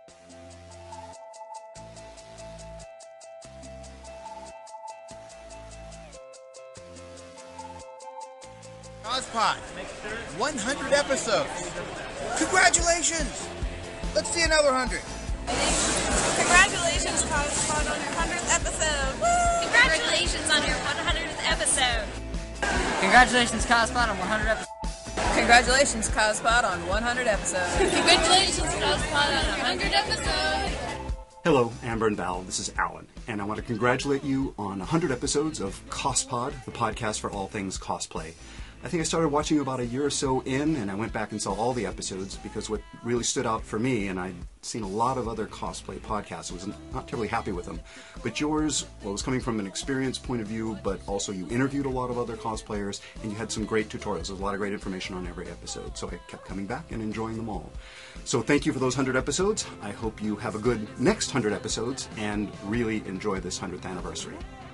CosPod, 100 episodes. Congratulations! Let's see another 100. Congratulations, CosPod, on your 100th episode. Woo! Congratulations on your 100th episode. Congratulations, CosPod, on 100 episodes. Congratulations, CosPod, on 100 episodes. Congratulations, CosPod, on 100 episodes. Hello, Amber and Val. This is Alan, and I want to congratulate you on 100 episodes of CosPod, the podcast for all things cosplay. I think I started watching about a year or so in, and I went back and saw all the episodes because what really stood out for me, and I'd seen a lot of other cosplay podcasts, I was not terribly happy with them. But yours, well, was coming from an experience point of view, but also you interviewed a lot of other cosplayers, and you had some great tutorials. There was a lot of great information on every episode, so I kept coming back and enjoying them all. So thank you for those 100 episodes. I hope you have a good next 100 episodes and really enjoy this 100th anniversary.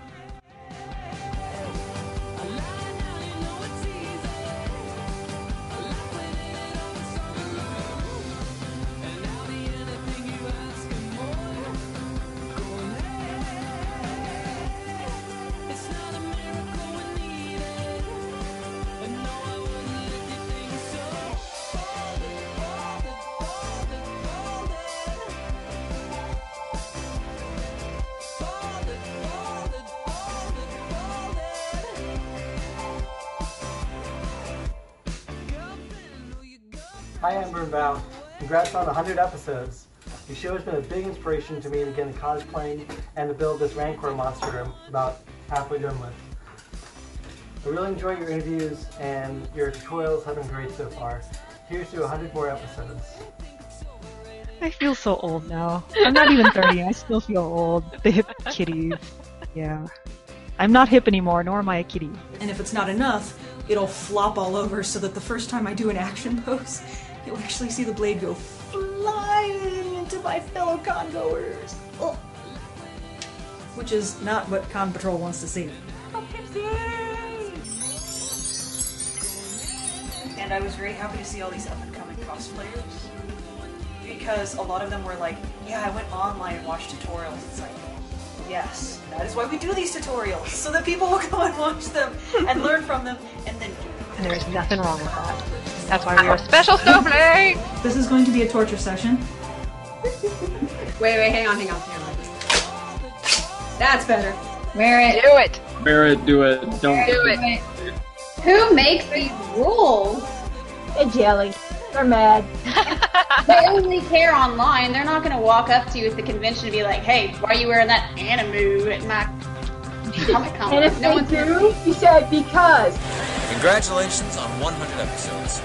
Hi, Amber and Val. Congrats on 100 episodes. Your show has been a big inspiration to me to get into cosplaying and to build this Rancor monster I'm about halfway done with. I really enjoy your interviews, and your tutorials have been great so far. Here's to 100 more episodes. I feel so old now. I'm not even 30, I still feel old. The hip kitties. Yeah. I'm not hip anymore, nor am I a kitty. And if it's not enough, it'll flop all over so that the first time I do an action pose, you'll actually see the blade go flying into my fellow congoers. Ugh. Which is not what Con Patrol wants to see. Oh, and I was very happy to see all these up-and-coming cosplayers, because a lot of them were like, yeah, I went online and watched tutorials. It's like, yes, that is why we do these tutorials, so that people will go and watch them and learn from them and then do them. And there's nothing wrong with that. That's why we are special snowflake! This is going to be a torture session. Wait, hang on. That's better. Wear it. Do it! Wear it, do it, don't Do it. Who makes these rules? They're jelly. They're mad. They only care online. They're not going to walk up to you at the convention and be like, hey, why are you wearing that anime at my Comic-Con? And if they do, you said because. Congratulations on 100 episodes.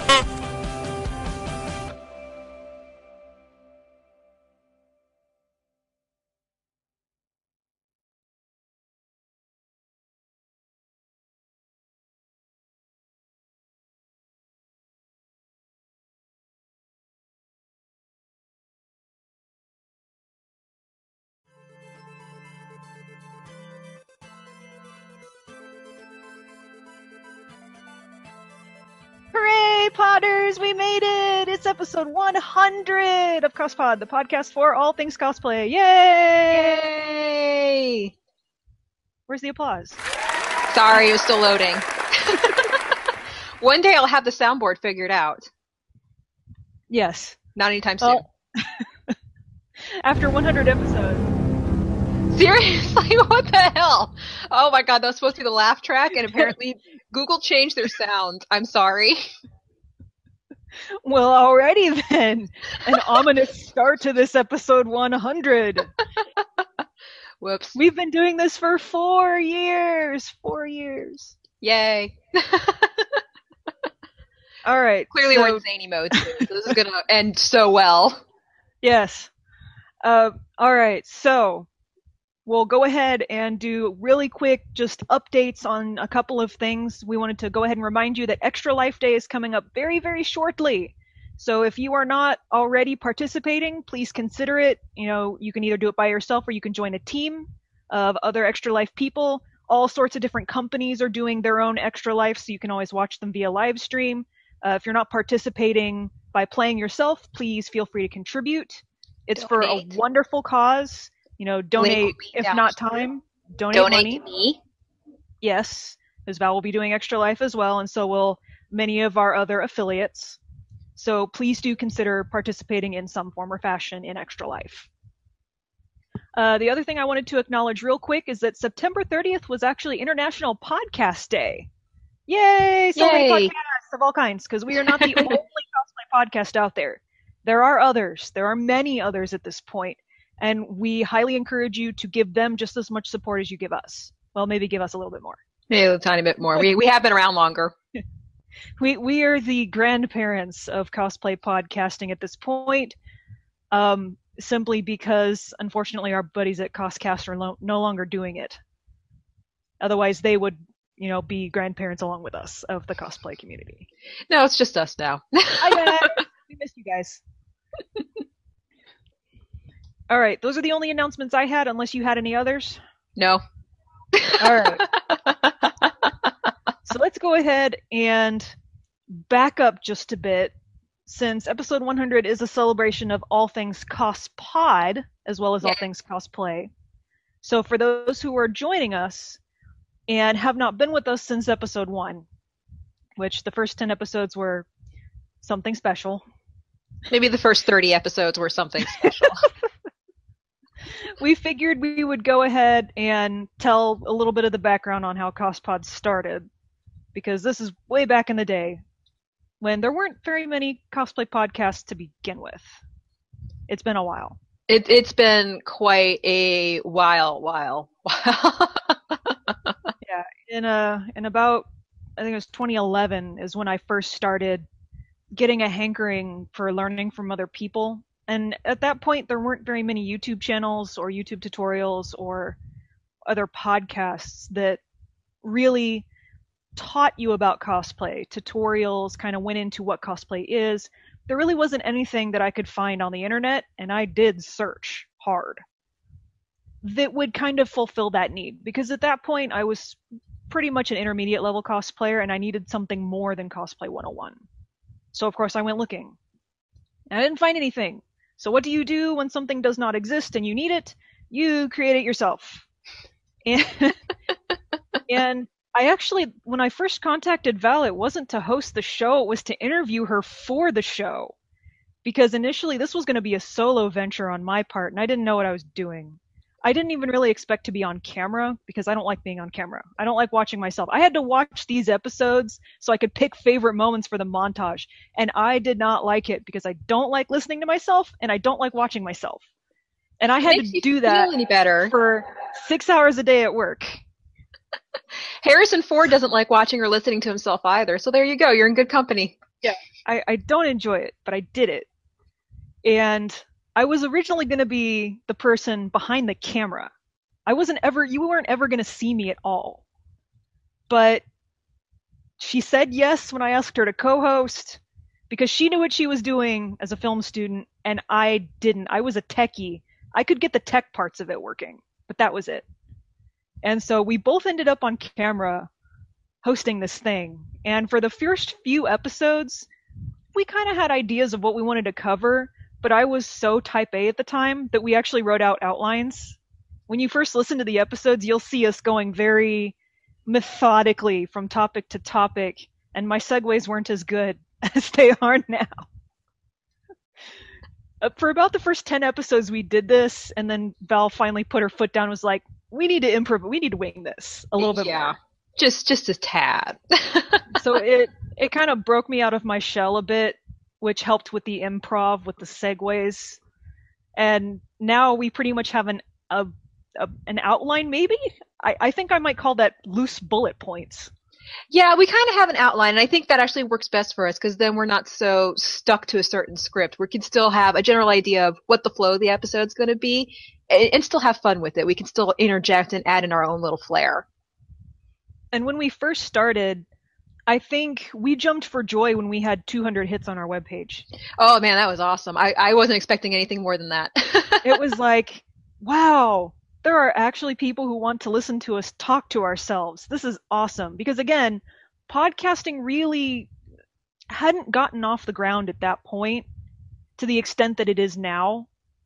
Hooray, Potters! We made it! It's episode 100 of CosPod, the podcast for all things cosplay. Yay! Where's the applause? Sorry, it was still loading. One day I'll have the soundboard figured out. Yes. Not anytime soon. After 100 episodes. Seriously? What the hell? Oh my god, that was supposed to be the laugh track, and apparently Google changed their sound. I'm sorry. Well, alrighty then. An ominous start to this episode 100. Whoops. We've been doing this for 4 years. 4 years. Yay. Alright. Clearly we're in zany mode too, so this is gonna end so well. Yes. Alright, so we'll go ahead and do really quick just updates on a couple of things. We wanted to go ahead and remind you that Extra Life Day is coming up very, very shortly. So if you are not already participating, please consider it. You know, you can either do it by yourself or you can join a team of other Extra Life people. All sorts of different companies are doing their own Extra Life, so you can always watch them via live stream. If you're not participating by playing yourself, please feel free to contribute. It's for a wonderful cause. Donate, if not time, donate money. To me. Yes, because Val will be doing Extra Life as well, and so will many of our other affiliates. So please do consider participating in some form or fashion in Extra Life. The other thing I wanted to acknowledge real quick is that September 30th was actually International Podcast Day. Yay! So many podcasts of all kinds, because we are not the only cosplay podcast out there. There are others. There are many others at this point, and we highly encourage you to give them just as much support as you give us. Well, maybe give us a little bit more. Maybe a tiny bit more. We have been around longer. We are the grandparents of cosplay podcasting at this point, simply because, unfortunately, our buddies at Coscast are no longer doing it. Otherwise, they would, be grandparents along with us of the cosplay community. No, it's just us now. Hi, guys. We missed you guys. All right, those are the only announcements I had, unless you had any others. No. All right. So let's go ahead and back up just a bit, since episode 100 is a celebration of all things CosPod, as well as all things cosplay. So for those who are joining us and have not been with us since episode 1, which the first 10 episodes were something special. Maybe the first 30 episodes were something special. We figured we would go ahead and tell a little bit of the background on how CosPod started, because this is way back in the day when there weren't very many cosplay podcasts to begin with. It's been a while. It's been quite a while. Yeah, in about, I think it was 2011 is when I first started getting a hankering for learning from other people. And at that point, there weren't very many YouTube channels or YouTube tutorials or other podcasts that really taught you about cosplay. Tutorials kind of went into what cosplay is. There really wasn't anything that I could find on the internet, and I did search hard, that would kind of fulfill that need. Because at that point, I was pretty much an intermediate level cosplayer, and I needed something more than Cosplay 101. So of course I went looking. And I didn't find anything. So what do you do when something does not exist and you need it? You create it yourself. And I actually, when I first contacted Val, it wasn't to host the show, it was to interview her for the show. Because initially this was going to be a solo venture on my part, and I didn't know what I was doing. I didn't even really expect to be on camera, because I don't like being on camera. I don't like watching myself. I had to watch these episodes so I could pick favorite moments for the montage, and I did not like it, because I don't like listening to myself, and I don't like watching myself. And I had to do that any better. For 6 hours a day at work. Harrison Ford doesn't like watching or listening to himself either, so there you go. You're in good company. Yeah, I don't enjoy it, but I did it. And I was originally going to be the person behind the camera. You weren't ever going to see me at all. But she said yes when I asked her to co-host, because she knew what she was doing as a film student, and I didn't. I was a techie. I could get the tech parts of it working, but that was it. And so we both ended up on camera hosting this thing. And for the first few episodes, we kind of had ideas of what we wanted to cover, but I was so type A at the time that we actually wrote out outlines. When you first listen to the episodes, you'll see us going very methodically from topic to topic, and my segues weren't as good as they are now. For about the first 10 episodes, we did this, and then Val finally put her foot down and was like, we need to improv. We need to wing this a little bit more. Just a tad. So it kind of broke me out of my shell a bit, which helped with the improv, with the segues. And now we pretty much have an outline, maybe? I think I might call that loose bullet points. Yeah, we kind of have an outline, and I think that actually works best for us, because then we're not so stuck to a certain script. We can still have a general idea of what the flow of the episode's going to be, and still have fun with it. We can still interject and add in our own little flair. And when we first started, I think we jumped for joy when we had 200 hits on our webpage. Oh man, that was awesome. I wasn't expecting anything more than that. It was like, wow, there are actually people who want to listen to us talk to ourselves. This is awesome. Because again, podcasting really hadn't gotten off the ground at that point to the extent that it is now.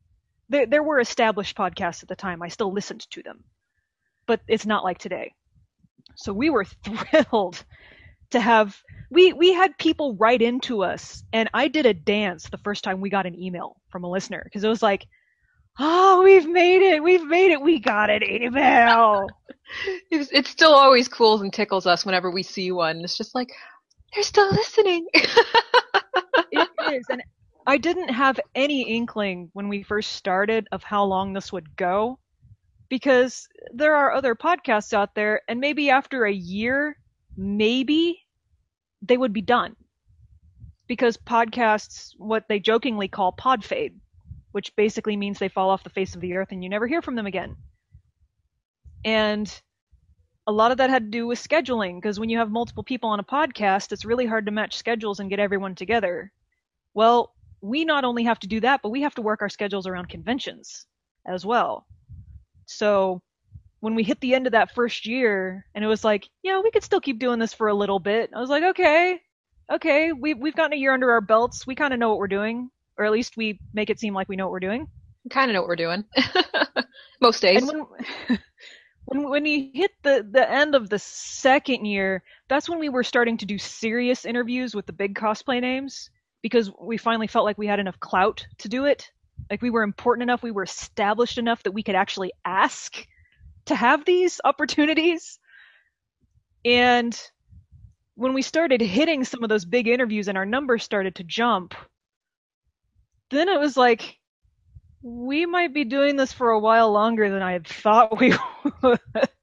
there were established podcasts at the time. I still listened to them, but it's not like today. So we were thrilled to have, we had people write into us, and I did a dance the first time we got an email from a listener, because it was like, oh, we've made it, we got an email. It's still always cool and tickles us whenever we see one. It's just like, they're still listening. It is, and I didn't have any inkling when we first started of how long this would go, because there are other podcasts out there, and maybe after a year, maybe they would be done. Because podcasts, what they jokingly call pod fade, which basically means they fall off the face of the earth and you never hear from them again. And a lot of that had to do with scheduling, because when you have multiple people on a podcast, it's really hard to match schedules and get everyone together. Well, we not only have to do that, but we have to work our schedules around conventions as well. So when we hit the end of that first year, and it was like, yeah, we could still keep doing this for a little bit. I was like, okay, we've gotten a year under our belts. We kind of know what we're doing, or at least we make it seem like we know what we're doing. We kind of know what we're doing. Most days. And when you hit the end of the second year, that's when we were starting to do serious interviews with the big cosplay names, because we finally felt like we had enough clout to do it. Like, we were important enough, we were established enough that we could actually ask to have these opportunities. And when we started hitting some of those big interviews and our numbers started to jump, then it was like, we might be doing this for a while longer than I had thought we would.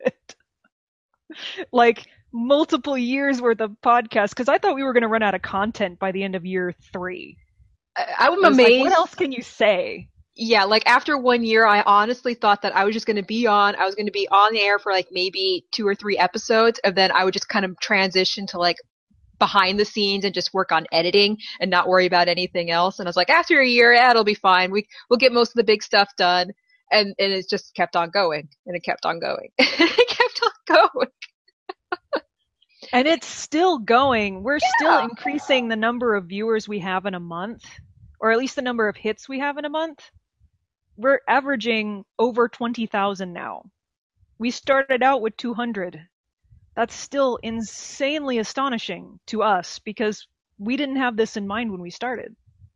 Like, multiple years worth of podcasts, because I thought we were going to run out of content by the end of year 3. I'm amazed. Like, what else can you say? Yeah, like after 1 year, I honestly thought that I was just going to be on. I was going to be on the air for like maybe 2 or 3 episodes, and then I would just kind of transition to like behind the scenes and just work on editing and not worry about anything else. And I was like, after a year, it'll be fine. We'll get most of the big stuff done. And it just kept on going, and it kept on going. It kept on going. And it's still going. We're still increasing the number of viewers we have in a month, or at least the number of hits we have in a month. We're averaging over 20,000 now. We started out with 200. That's still insanely astonishing to us, because we didn't have this in mind when we started.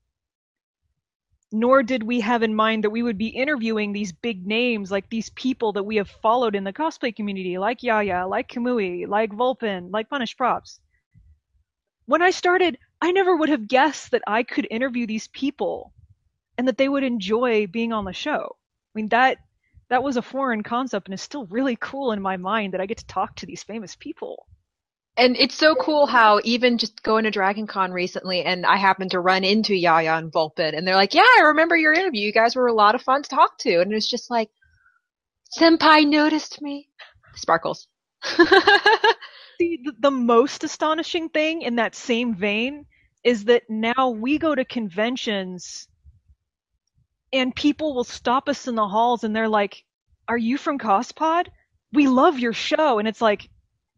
Nor did we have in mind that we would be interviewing these big names, like these people that we have followed in the cosplay community, like Yaya, like Kamui, like Vulpin, like Punish Props. When I started, I never would have guessed that I could interview these people and that they would enjoy being on the show. I mean, that was a foreign concept, and it's still really cool in my mind that I get to talk to these famous people. And it's so cool how even just going to Dragon Con recently, and I happened to run into Yaya and Vulpin, and they're like, yeah, I remember your interview. You guys were a lot of fun to talk to. And it's just like, Senpai noticed me. Sparkles. See, the most astonishing thing in that same vein is that now we go to conventions and people will stop us in the halls and they're like, are you from CosPod? We love your show. And it's like,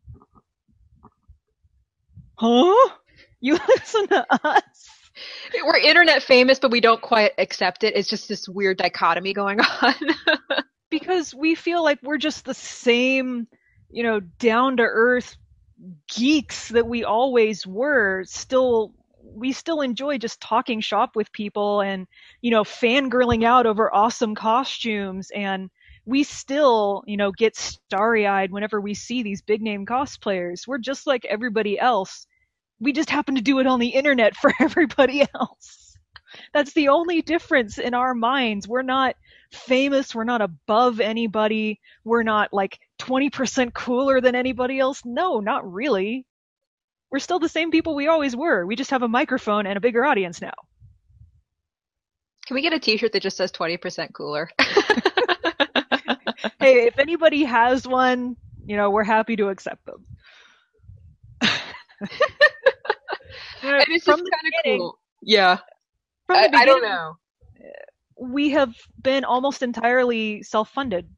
huh? You listen to us? We're internet famous, but we don't quite accept it. It's just this weird dichotomy going on. Because we feel like we're just the same, down-to-earth geeks that we always were. We still enjoy just talking shop with people and, fangirling out over awesome costumes. And we still, get starry-eyed whenever we see these big-name cosplayers. We're just like everybody else. We just happen to do it on the internet for everybody else. That's the only difference in our minds. We're not famous. We're not above anybody. We're not like 20% cooler than anybody else. No, not really. We're still the same people we always were. We just have a microphone and a bigger audience now. Can we get a t-shirt that just says 20% cooler? Hey, if anybody has one, we're happy to accept them. And it's just kind of cool. Yeah. I don't know. We have been almost entirely self-funded.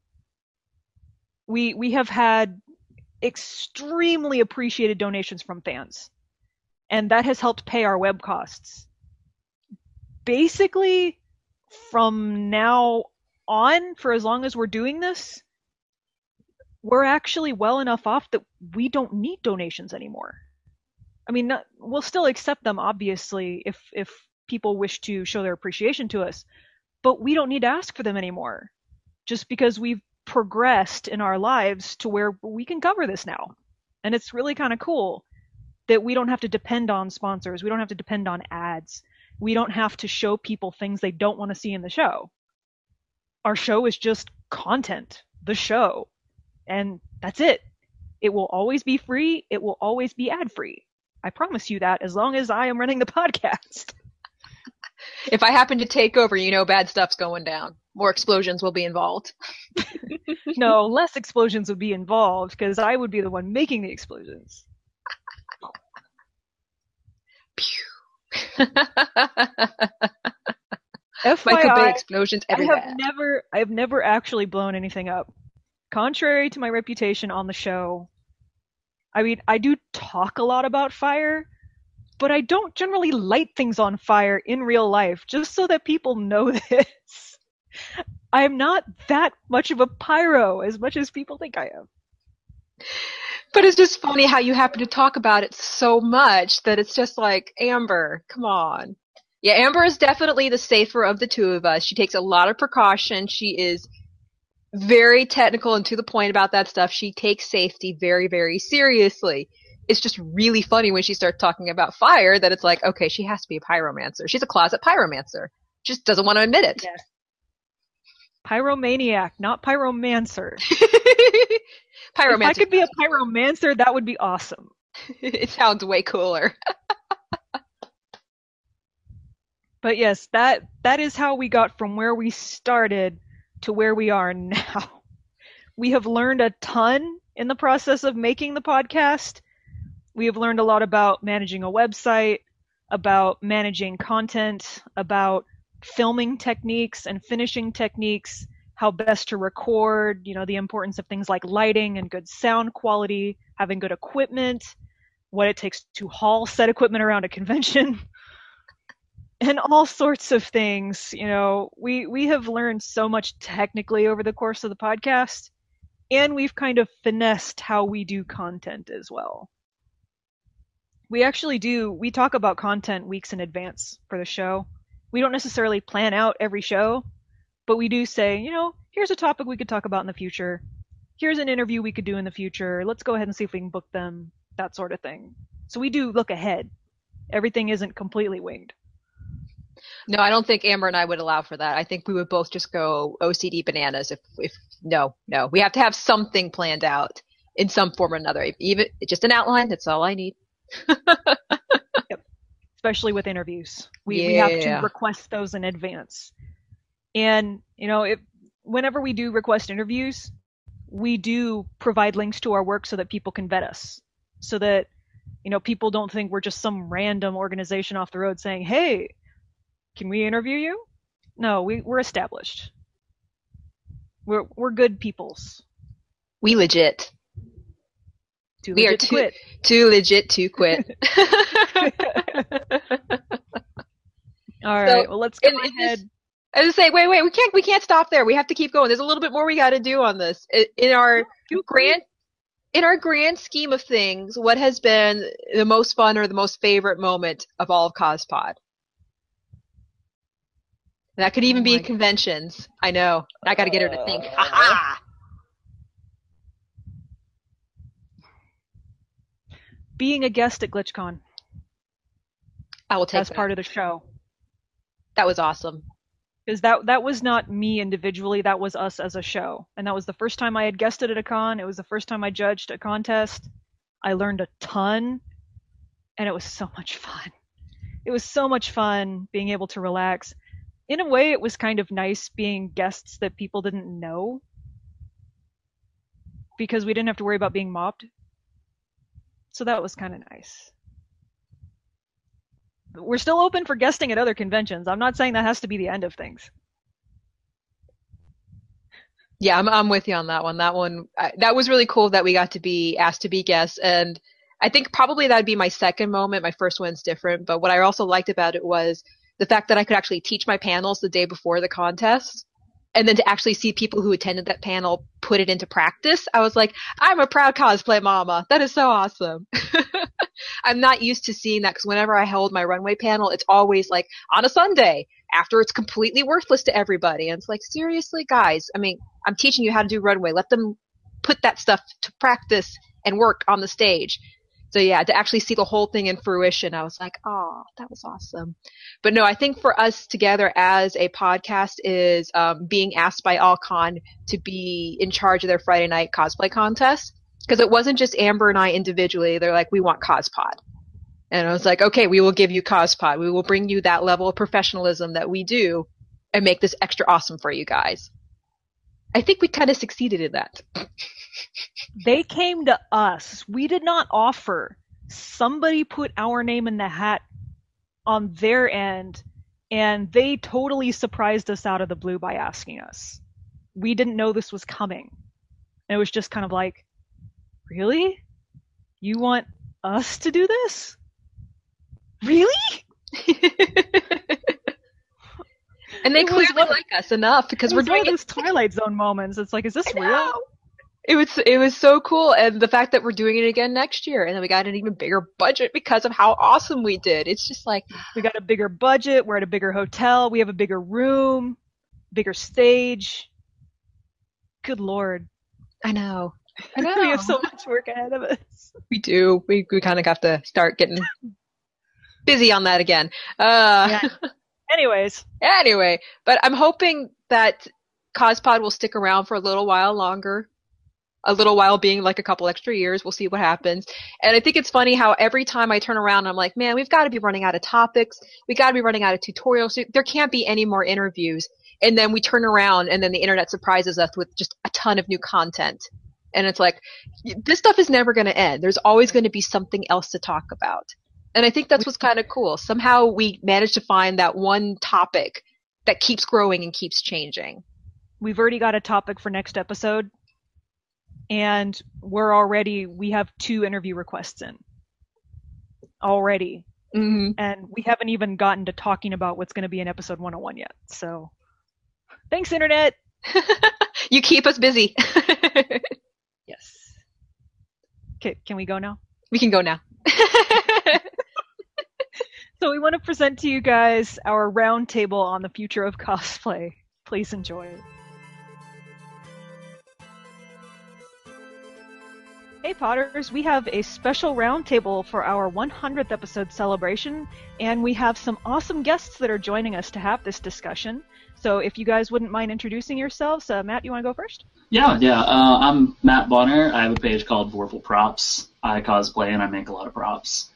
We have had extremely appreciated donations from fans, and that has helped pay our web costs. Basically, from now on, for as long as we're doing this, we're actually well enough off that we don't need donations anymore. I mean, we'll still accept them, obviously, if people wish to show their appreciation to us, but we don't need to ask for them anymore, just because we've progressed in our lives to where we can cover this now. And it's really kind of cool that we don't have to depend on sponsors. We don't have to depend on ads. We don't have to show people things they don't want to see in the show. Our show is just content, the show. And that's it. It will always be free. It will always be ad-free. I promise you that, as long as I am running the podcast. If I happen to take over, bad stuff's going down. More explosions will be involved. No, less explosions would be involved, because I would be the one making the explosions. FYI, explosions everywhere. I have never actually blown anything up. Contrary to my reputation on the show, I mean, I do talk a lot about fire, but I don't generally light things on fire in real life, just so that people know this. I am not that much of a pyro, as much as people think I am. But it's just funny how you happen to talk about it so much that it's just like, Amber, come on. Yeah, Amber is definitely the safer of the two of us. She takes a lot of precaution. She is very technical and to the point about that stuff. She takes safety very, very seriously. It's just really funny when she starts talking about fire that it's like, okay, she has to be a pyromancer. She's a closet pyromancer. Just doesn't want to admit it. Yes. Pyromaniac, not pyromancer. Pyromancer. If I could be a pyromancer, that would be awesome. It sounds way cooler. But yes, that is how we got from where we started to where we are now. We have learned a ton in the process of making the podcast. We have learned a lot about managing a website, about managing content, about filming techniques and finishing techniques, how best to record, the importance of things like lighting and good sound quality, having good equipment, what it takes to haul set equipment around a convention, and all sorts of things. We have learned so much technically over the course of the podcast, and we've kind of finessed how we do content as well. We talk about content weeks in advance for the show. We don't necessarily plan out every show, but we do say, here's a topic we could talk about in the future. Here's an interview we could do in the future. Let's go ahead and see if we can book them, that sort of thing. So we do look ahead. Everything isn't completely winged. No, I don't think Amber and I would allow for that. I think we would both just go OCD bananas if no. We have to have something planned out in some form or another. Even just an outline, that's all I need. Yep. Especially with interviews. We have to request those in advance. And, whenever we do request interviews, we do provide links to our work so that people can vet us. So that, people don't think we're just some random organization off the road saying, hey, can we interview you? No, we're established. We're good peoples. We legit. We are too legit to quit. All right. Well, let's go ahead. I was say, wait, we can't stop there. We have to keep going. There's a little bit more we got to do on this. In our grand scheme of things, what has been the most fun or the most favorite moment of all of CosPod? That could even be conventions. I know. I got to get her to think. Ha ha. Being a guest at GlitchCon. I will take as part of the show. That was awesome. Because that was not me individually, that was us as a show. And that was the first time I had guested at a con. It was the first time I judged a contest. I learned a ton, and it was so much fun. It was so much fun being able to relax. In a way, it was kind of nice being guests that people didn't know, because we didn't have to worry about being mobbed. So that was kind of nice. We're still open for guesting at other conventions. I'm not saying that has to be the end of things. Yeah, I'm with you on that one. That was really cool that we got to be asked to be guests, and I think probably that'd be my second moment. My first one's different, but what I also liked about it was The fact that I could actually teach my panels the day before the contest, and then to actually see people who attended that panel put it into practice, I was like, I'm a proud cosplay mama. That is so awesome. I'm not used to seeing that because whenever I hold my runway panel, it's always like on a Sunday after it's completely worthless to everybody. And it's like, seriously, guys, I mean, I'm teaching you how to do runway. Let them put that stuff to practice and work on the stage. So yeah, to actually see the whole thing in fruition, I was like, oh, that was awesome. But no, I think for us together as a podcast is being asked by AllCon to be in charge of their Friday night cosplay contest. Because it wasn't just Amber and I individually. They're like, we want CosPod. And I was like, okay, we will give you CosPod. We will bring you that level of professionalism that we do and make this extra awesome for you guys. I think we kind of succeeded in that. They came to us. We did not offer. Somebody put our name in the hat on their end, and they totally surprised us out of the blue by asking us. We didn't know this was coming. And it was just kind of like, really? You want us to do this? Really? And they clearly like us enough because we're doing those Twilight Zone moments. It's like, is this real? It was so cool, and the fact that we're doing it again next year, and then we got an even bigger budget because of how awesome we did. It's just like we got a bigger budget, we're at a bigger hotel, we have a bigger room, bigger stage. Good Lord. I know. We have so much work ahead of us. We do. We kind of have to start getting busy on that again. Yeah. Anyway, but I'm hoping that CosPod will stick around for a little while longer. A little while being like a couple extra years. We'll see what happens. And I think it's funny how every time I turn around, I'm like, man, we've got to be running out of topics. We got to be running out of tutorials. There can't be any more interviews. And then we turn around and then the internet surprises us with just a ton of new content. And it's like, this stuff is never going to end. There's always going to be something else to talk about. And I think that's what's kind of cool. Somehow we managed to find that one topic that keeps growing and keeps changing. We've already got a topic for next episode. And we have 2 interview requests in. Already. Mm-hmm. And we haven't even gotten to talking about what's going to be in episode 101 yet. So, thanks, Internet! You keep us busy. Yes. Okay, can we go now? We can go now. So we want to present to you guys our roundtable on the future of cosplay. Please enjoy it. Hey Potters, we have a special roundtable for our 100th episode celebration, and we have some awesome guests that are joining us to have this discussion. So if you guys wouldn't mind introducing yourselves, Matt, you want to go first? Yeah. I'm Matt Bonner. I have a page called Vorpal Props. I cosplay and I make a lot of props.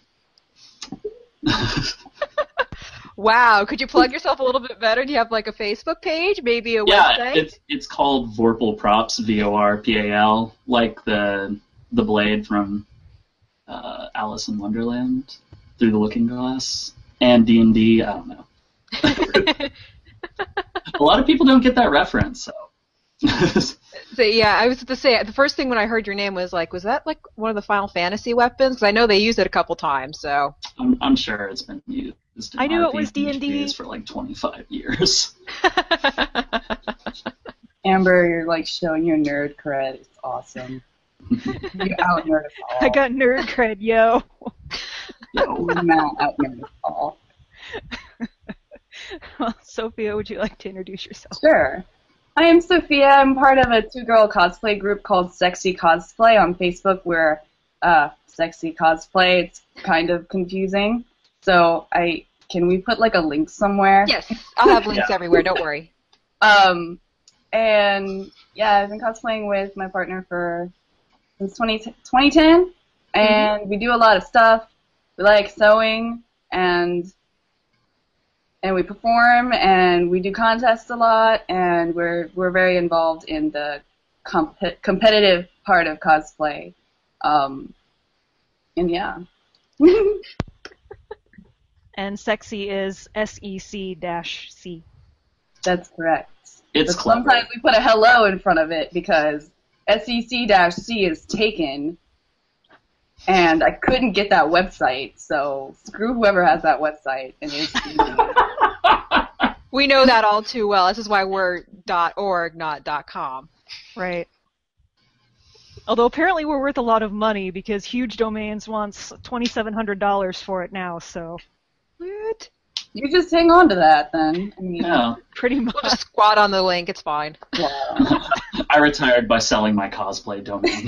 Wow, could you plug yourself a little bit better? Do you have like a Facebook page, maybe a website? Yeah, it's called Vorpal Props, VORPAL, like the blade from Alice in Wonderland, Through the Looking Glass, and D&D. I don't know. A lot of people don't get that reference, so. So yeah, I was to say the first thing when I heard your name was that like one of the Final Fantasy weapons? Because I know they used it a couple times. So I'm sure it's been used. I knew it was D&D for like 25 years. Amber, you're like showing your nerd cred. It's awesome. You out nerd us all. I got nerd cred, yo. Matt out nerd us all. Well, Sophia, would you like to introduce yourself? Sure. I am Sophia. I'm part of a 2-girl cosplay group called Sexy Cosplay on Facebook. We're Sexy Cosplay. It's kind of confusing. So can we put like a link somewhere? Yes, I'll have links everywhere. Don't worry. And yeah, I've been cosplaying with my partner since 2010, and we do a lot of stuff. We like sewing and we perform and we do contests a lot, and we're very involved in the competitive part of cosplay. And yeah. And Sexy is SEC-C. That's correct. It's but sometimes we put a hello in front of it because SEC-C is taken, and I couldn't get that website, so screw whoever has that website. And it's We know that all too well. This is why we're .org, not .com. Right. Although apparently we're worth a lot of money because Huge Domains wants $2,700 for it now, so. What? You just hang on to that then. I mean, Yeah. Pretty much. We'll just squat on the link. It's fine. I retired by selling my cosplay domain.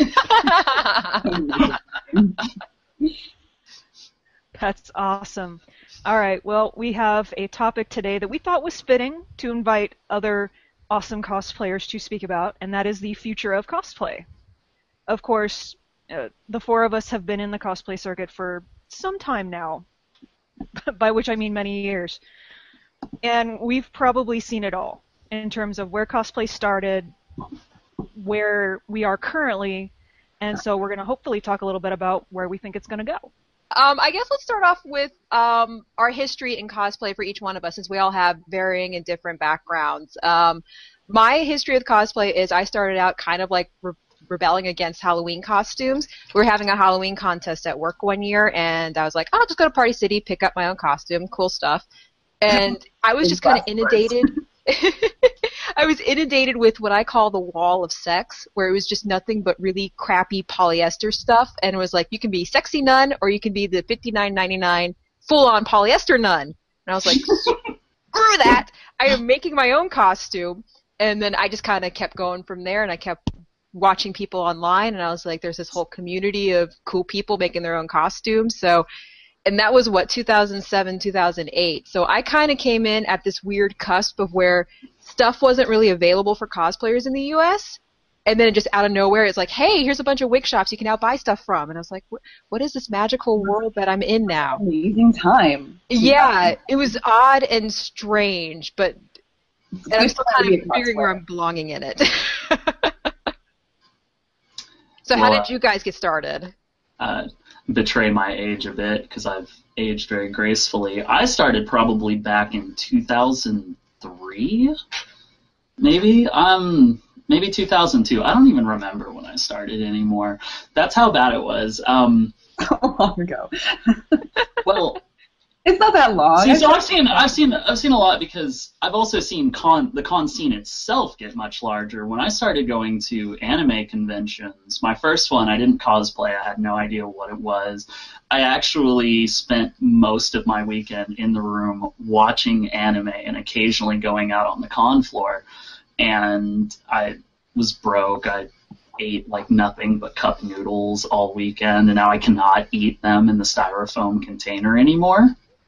That's awesome. All right, well, we have a topic today that we thought was fitting to invite other awesome cosplayers to speak about, and that is the future of cosplay. Of course, the four of us have been in the cosplay circuit for some time now, by which I mean many years. And we've probably seen it all in terms of where cosplay started, where we are currently, and so we're going to hopefully talk a little bit about where we think it's going to go. I guess let's start off with our history in cosplay for each one of us, since we all have varying and different backgrounds. My history with cosplay is I started out kind of like rebelling against Halloween costumes. We were having a Halloween contest at work one year, and I was like, I'll just go to Party City, pick up my own costume, cool stuff. And I was just kind of inundated. I was inundated with what I call the wall of sex, where it was just nothing but really crappy polyester stuff, and it was like, you can be sexy nun, or you can be the $59.99 full-on polyester nun. And I was like, screw that! I am making my own costume, and then I just kind of kept going from there, and I kept watching people online, and I was like, there's this whole community of cool people making their own costumes, so... And that was, 2007, 2008. So I kind of came in at this weird cusp of where stuff wasn't really available for cosplayers in the U.S., and then just out of nowhere, it's like, hey, here's a bunch of wig shops you can now buy stuff from. And I was like, what is this magical world that I'm in now? Amazing time. Yeah, it was odd and strange, but and I'm still kind of figuring where I'm belonging in it. So how did you guys get started? Betray my age a bit because I've aged very gracefully. I started probably back in 2003, maybe 2002. I don't even remember when I started anymore. That's how bad it was. How long ago? Well, it's not that long. See, so I've seen a lot because I've also seen the con scene itself get much larger. When I started going to anime conventions, my first one, I didn't cosplay. I had no idea what it was. I actually spent most of my weekend in the room watching anime and occasionally going out on the con floor. And I was broke. I ate like nothing but cup noodles all weekend, and now I cannot eat them in the styrofoam container anymore.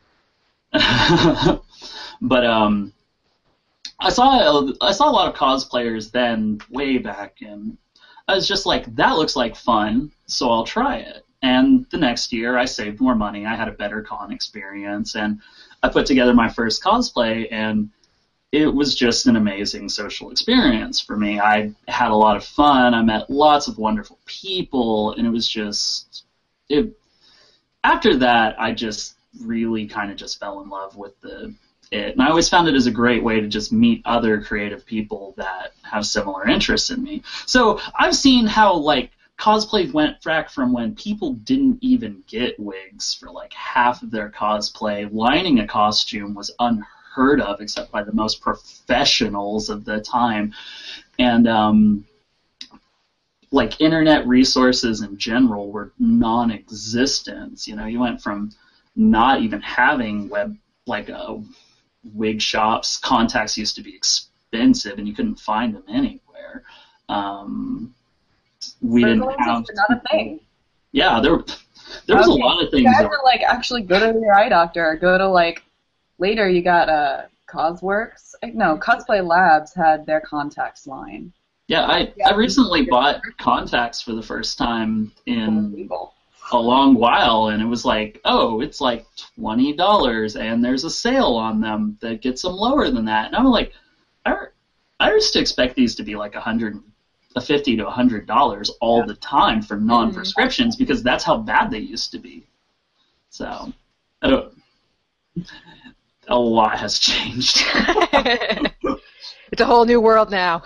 But I saw a lot of cosplayers then, way back, and I was just like, that looks like fun, so I'll try it. And the next year, I saved more money. I had a better con experience, and I put together my first cosplay, and it was just an amazing social experience for me. I had a lot of fun. I met lots of wonderful people, and it was just after that, I just really kind of just fell in love with it. And I always found it as a great way to just meet other creative people that have similar interests in me. So I've seen how, like, cosplay went back from when people didn't even get wigs for, like, half of their cosplay. Lining a costume was unheard of except by the most professionals of the time. And, like, internet resources in general were non-existent. You know, you went from not even having wig shops. Contacts used to be expensive, and you couldn't find them anywhere. We didn't have. Not a thing. Yeah, there was a lot of things. You had to like actually go to your eye doctor. Go to like later. You got Cosworks. No, Cosplay Labs had their contacts line. Yeah, I recently bought contacts for the first time in a long while, and it was like, oh, it's like $20, and there's a sale on them that gets them lower than that. And I'm like, I used to expect these to be like $50 to $100 all the time for non-prescriptions because that's how bad they used to be. So, a lot has changed. It's a whole new world now.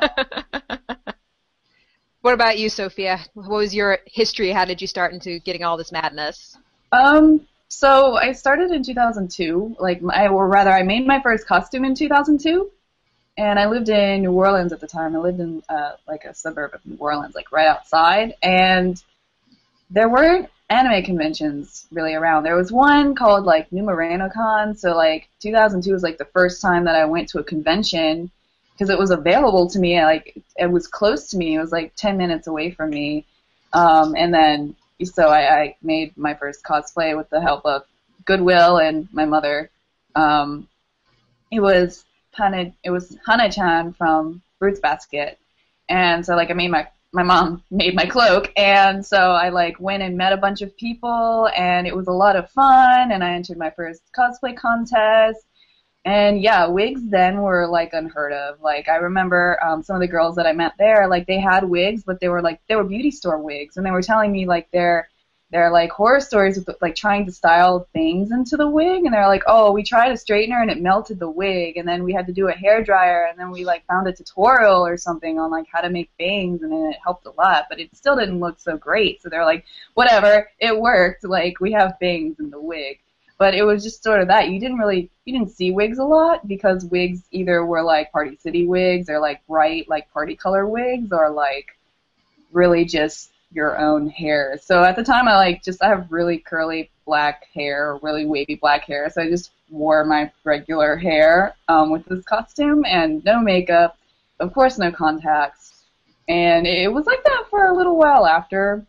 What about you, Sophia? What was your history? How did you start into getting all this madness? So I started in 2002. I made my first costume in 2002, and I lived in New Orleans at the time. I lived in like a suburb of New Orleans, like right outside, and there weren't anime conventions really around. There was one called like New MorenoCon, so like 2002 was like the first time that I went to a convention because it was available to me. Like it was close to me. It was like 10 minutes away from me, and then so I made my first cosplay with the help of Goodwill and my mother. It was Hana-chan from Fruits Basket, and so like my mom made my cloak, and so I like went and met a bunch of people, and it was a lot of fun, and I entered my first cosplay contest, and yeah, wigs then were like unheard of. Like I remember some of the girls that I met there, like they had wigs, but they were beauty store wigs, and they were telling me like their like horror stories with like trying to style things into the wig, and they're like, oh, we tried a straightener and it melted the wig, and then we had to do a hair dryer, and then we like found a tutorial or something on like how to make bangs, and then it helped a lot, but it still didn't look so great. So they're like, whatever, it worked, like we have bangs in the wig. But it was just sort of that. You didn't see wigs a lot because wigs either were like Party City wigs or like bright like party color wigs or like really just your own hair. So at the time I have really curly black hair, really wavy black hair, so I just wore my regular hair with this costume and no makeup, of course no contacts, and it was like that for a little while after.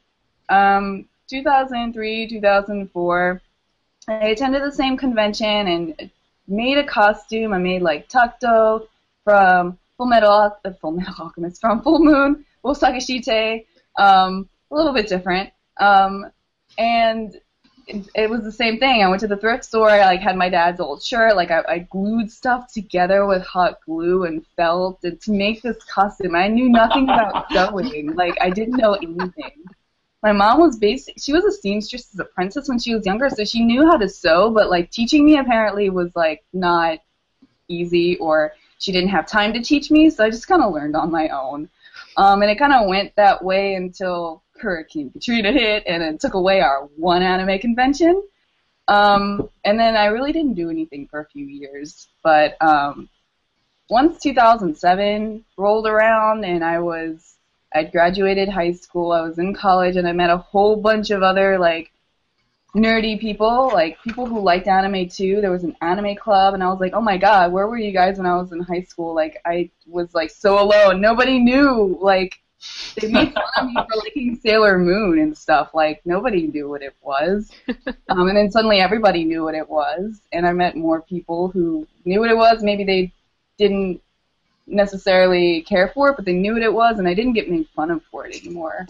2003, 2004, I attended the same convention and made a costume. I made like Takuto from Full Metal Alchemist, from Full Moon, Osakashite, a little bit different, and it was the same thing. I went to the thrift store, I like had my dad's old shirt, like I glued stuff together with hot glue and felt and to make this costume. I knew nothing about sewing, like I didn't know anything. My mom was she was a seamstress's apprentice when she was younger, so she knew how to sew, but like teaching me apparently was like not easy, or she didn't have time to teach me, so I just kind of learned on my own. And it kind of went that way until Hurricane Katrina hit, and it took away our one anime convention. And then I really didn't do anything for a few years. But once 2007 rolled around, and I'd graduated high school, I was in college, and I met a whole bunch of other like nerdy people, like people who liked anime too. There was an anime club, and I was like, oh my god, where were you guys when I was in high school? Like, I was like so alone. Nobody knew, like, they made fun of me for liking Sailor Moon and stuff. Like, nobody knew what it was. And then suddenly everybody knew what it was, and I met more people who knew what it was. Maybe they didn't necessarily care for it, but they knew what it was, and I didn't get made fun of for it anymore.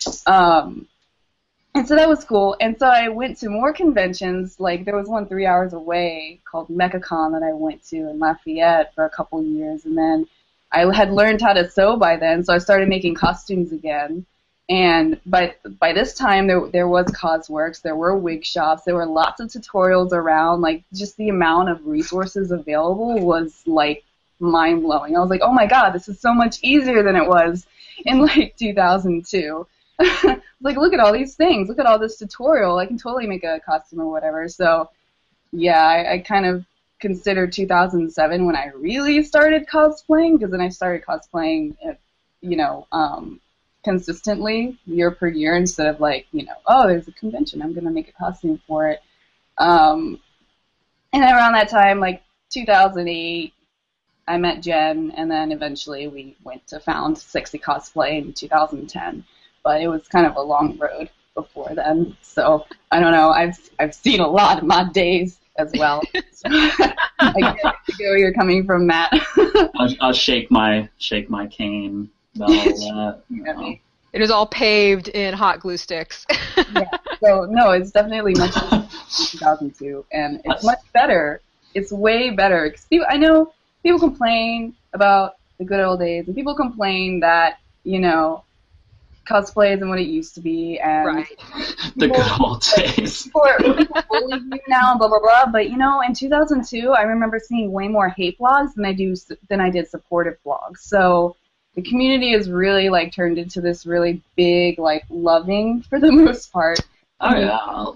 And so that was cool. And so I went to more conventions. Like, there was one 3 hours away called MechaCon that I went to in Lafayette for a couple years. And then I had learned how to sew by then, so I started making costumes again. And by this time, there was Cosworks, there were wig shops, there were lots of tutorials around. Like, just the amount of resources available was, like, mind-blowing. I was like, oh my god, this is so much easier than it was in, like, 2002. Like, look at all these things. Look at all this tutorial. I can totally make a costume or whatever. So, yeah, I kind of consider 2007 when I really started cosplaying, because then I started cosplaying, consistently, year per year, instead of like, oh, there's a convention, I'm going to make a costume for it. And around that time, like 2008, I met Jen, and then eventually we went to found Sexy Cosplay in 2010. But it was kind of a long road before then, so I don't know. I've seen a lot of my days as well. So I get where you're coming from, Matt. I'll shake my cane about all that. It was all paved in hot glue sticks. Yeah. So no, it's definitely much better than 2002, and it's much better. It's way better. I know people complain about the good old days, and people complain that cosplay isn't what it used to be, and right. The good old days. People bully you now, blah blah blah. But in 2002, I remember seeing way more hate blogs than I did supportive blogs. So the community is really like turned into this really big, like, loving for the most part. Oh yeah,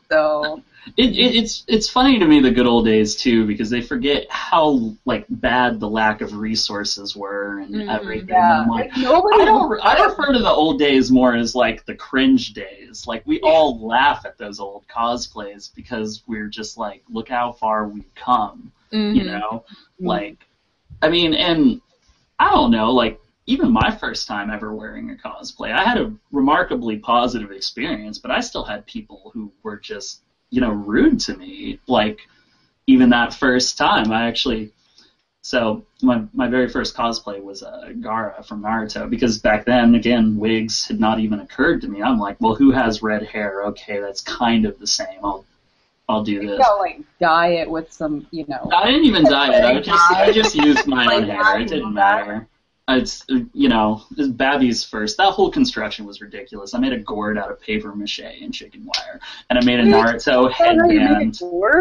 So it's funny to me, the good old days too, because they forget how like bad the lack of resources were and everything. Yeah. I'm like, Nobody I refer to the old days more as like the cringe days. Like we all laugh at those old cosplays because we're just like, look how far we've come. You know, like, I mean, and I don't know, like. Even my first time ever wearing a cosplay, I had a remarkably positive experience, but I still had people who were just, you know, rude to me. Like, even that first time, so my very first cosplay was Gaara from Naruto, because back then, again, wigs had not even occurred to me. I'm like, well, who has red hair? Okay, that's kind of the same. I'll do this. You know, like, dye it with some, you know. I didn't even dye it. I just used my own hair. It didn't matter. It's, you know, this Babby's first. That whole construction was ridiculous. I made a gourd out of paper mache and chicken wire, and I made a Naruto headband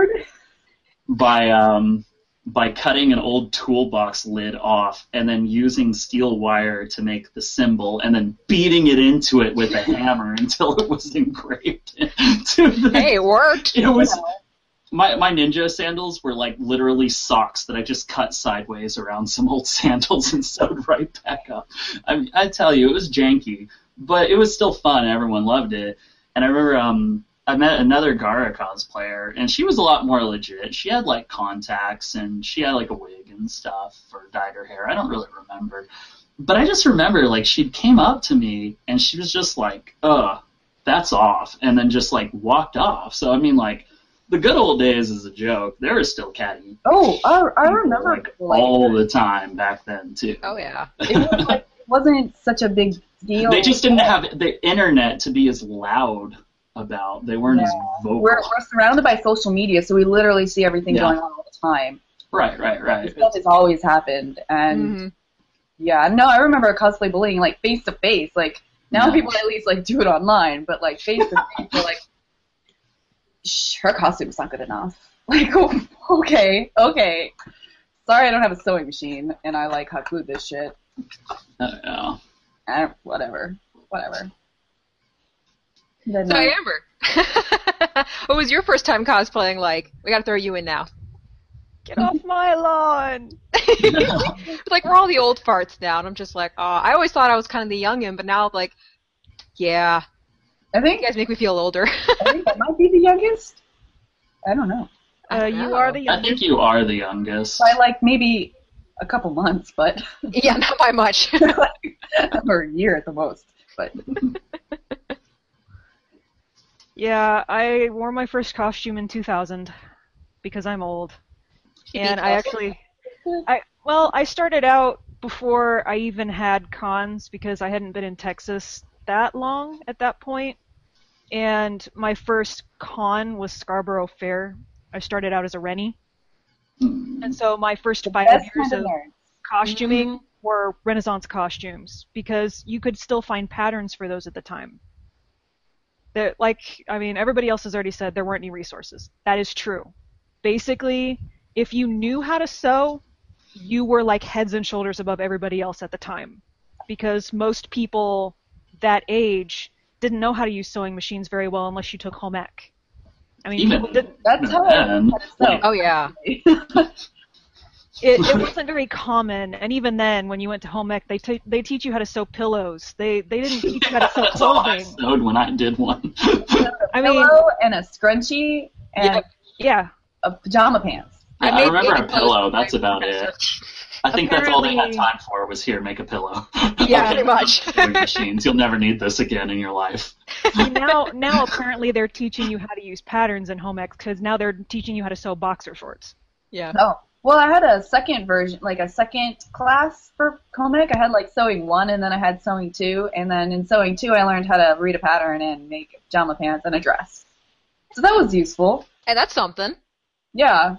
by cutting an old toolbox lid off and then using steel wire to make the symbol, and then beating it into it with a hammer until it was engraved. Hey, it worked. It was. My ninja sandals were like literally socks that I just cut sideways around some old sandals and sewed right back up. I tell you, it was janky, but it was still fun and everyone loved it. And I remember I met another Gaara cosplayer, and she was a lot more legit. She had like contacts and she had like a wig and stuff, or dyed her hair. I don't really remember. But I just remember like she came up to me and she was just like, that's off, and then just like walked off. So I mean, like, the good old days is a joke. There was still catty. Oh, I remember like all the time back then too. Oh yeah. It wasn't such a big deal. They just didn't have the internet to be as loud about. They weren't as vocal. We're surrounded by social media, so we literally see everything going on all the time. Right. This stuff has always happened, and I remember cosplay bullying like face to face. Like now, people at least like do it online, but like face to face, they're like, her costume's not good enough. Like, okay. Sorry, I don't have a sewing machine, and I like hot glued this shit. Whatever. Then, so Amber, what was your first time cosplaying like? We gotta throw you in now. Get off my lawn! It's like we're all the old farts now, and I'm just like, I always thought I was kind of the youngin', but now I'm like, yeah. I think you guys make me feel older. I think I might be the youngest. I don't know. You are the youngest. I think you are the youngest. By like maybe a couple months, but yeah, not by much. Or a year at the most. But yeah, I wore my first costume in 2000 because I'm old, and I actually, I started out before I even had cons because I hadn't been in Texas that long at that point. And my first con was Scarborough Fair. I started out as a Rennie. And so my first 5 years of costuming were Renaissance costumes because you could still find patterns for those at the time. Everybody else has already said there weren't any resources. That is true. Basically, if you knew how to sew, you were like heads and shoulders above everybody else at the time. Because most people that age didn't know how to use sewing machines very well unless you took home ec. I mean, that's how oh yeah. It wasn't very common, and even then, when you went to home ec, they teach you how to sew pillows. They didn't teach you how to sew That's all I clothing. sewed when I did one. A pillow and a scrunchie and a pajama pants. I remember a pillow. That's about it. I think that's all they had time for was here, make a pillow. Yeah, pretty much. Sewing machines. You'll never need this again in your life. See, now apparently they're teaching you how to use patterns in home ec because now they're teaching you how to sew boxer shorts. Yeah. Oh. Well, I had a second version, like a second class for home ec. I had like sewing 1, and then I had sewing 2, and then in sewing 2 I learned how to read a pattern and make pajama pants and a dress. So that was useful. And that's something. Yeah.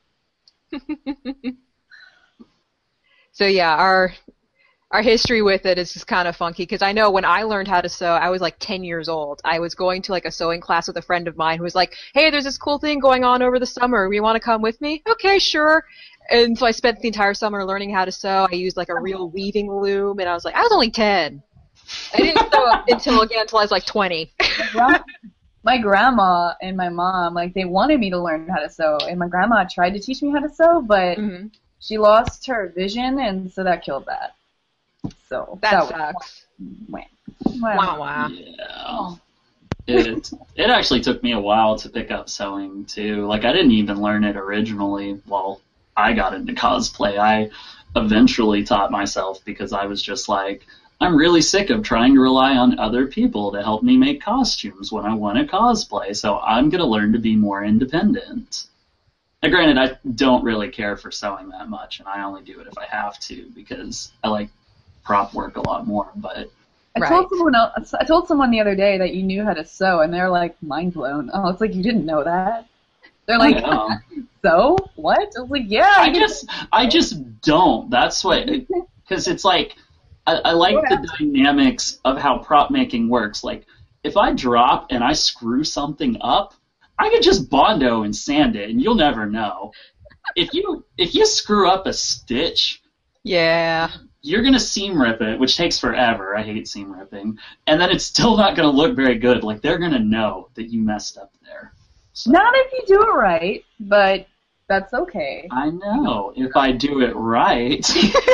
So yeah, our history with it is just kind of funky because I know when I learned how to sew, I was like 10 years old. I was going to like a sewing class with a friend of mine who was like, hey, there's this cool thing going on over the summer. You want to come with me? Okay, sure. And so I spent the entire summer learning how to sew. I used like a real weaving loom, and I was only 10. I didn't sew until I was like 20. my grandma and my mom, like, they wanted me to learn how to sew, and my grandma tried to teach me how to sew, but she lost her vision, and so that killed that. So that sucks. Wow. Yeah. It actually took me a while to pick up sewing too. Like, I didn't even learn it originally while I got into cosplay. I eventually taught myself because I was just like, I'm really sick of trying to rely on other people to help me make costumes when I want to cosplay, so I'm going to learn to be more independent. Now, granted, I don't really care for sewing that much, and I only do it if I have to because I like prop work a lot more, but... I told someone the other day that you knew how to sew, and they're like mind blown. Oh, it's like you didn't know that. They're like, sew? What? I was like, yeah. I just don't. That's what, because it's like I like the dynamics of how prop making works. Like, if I drop and I screw something up, I can just Bondo and sand it, and you'll never know. If you screw up a stitch, you're going to seam rip it, which takes forever. I hate seam ripping. And then it's still not going to look very good. Like, they're going to know that you messed up there. So, not if you do it right, but that's okay. I know. If I do it right.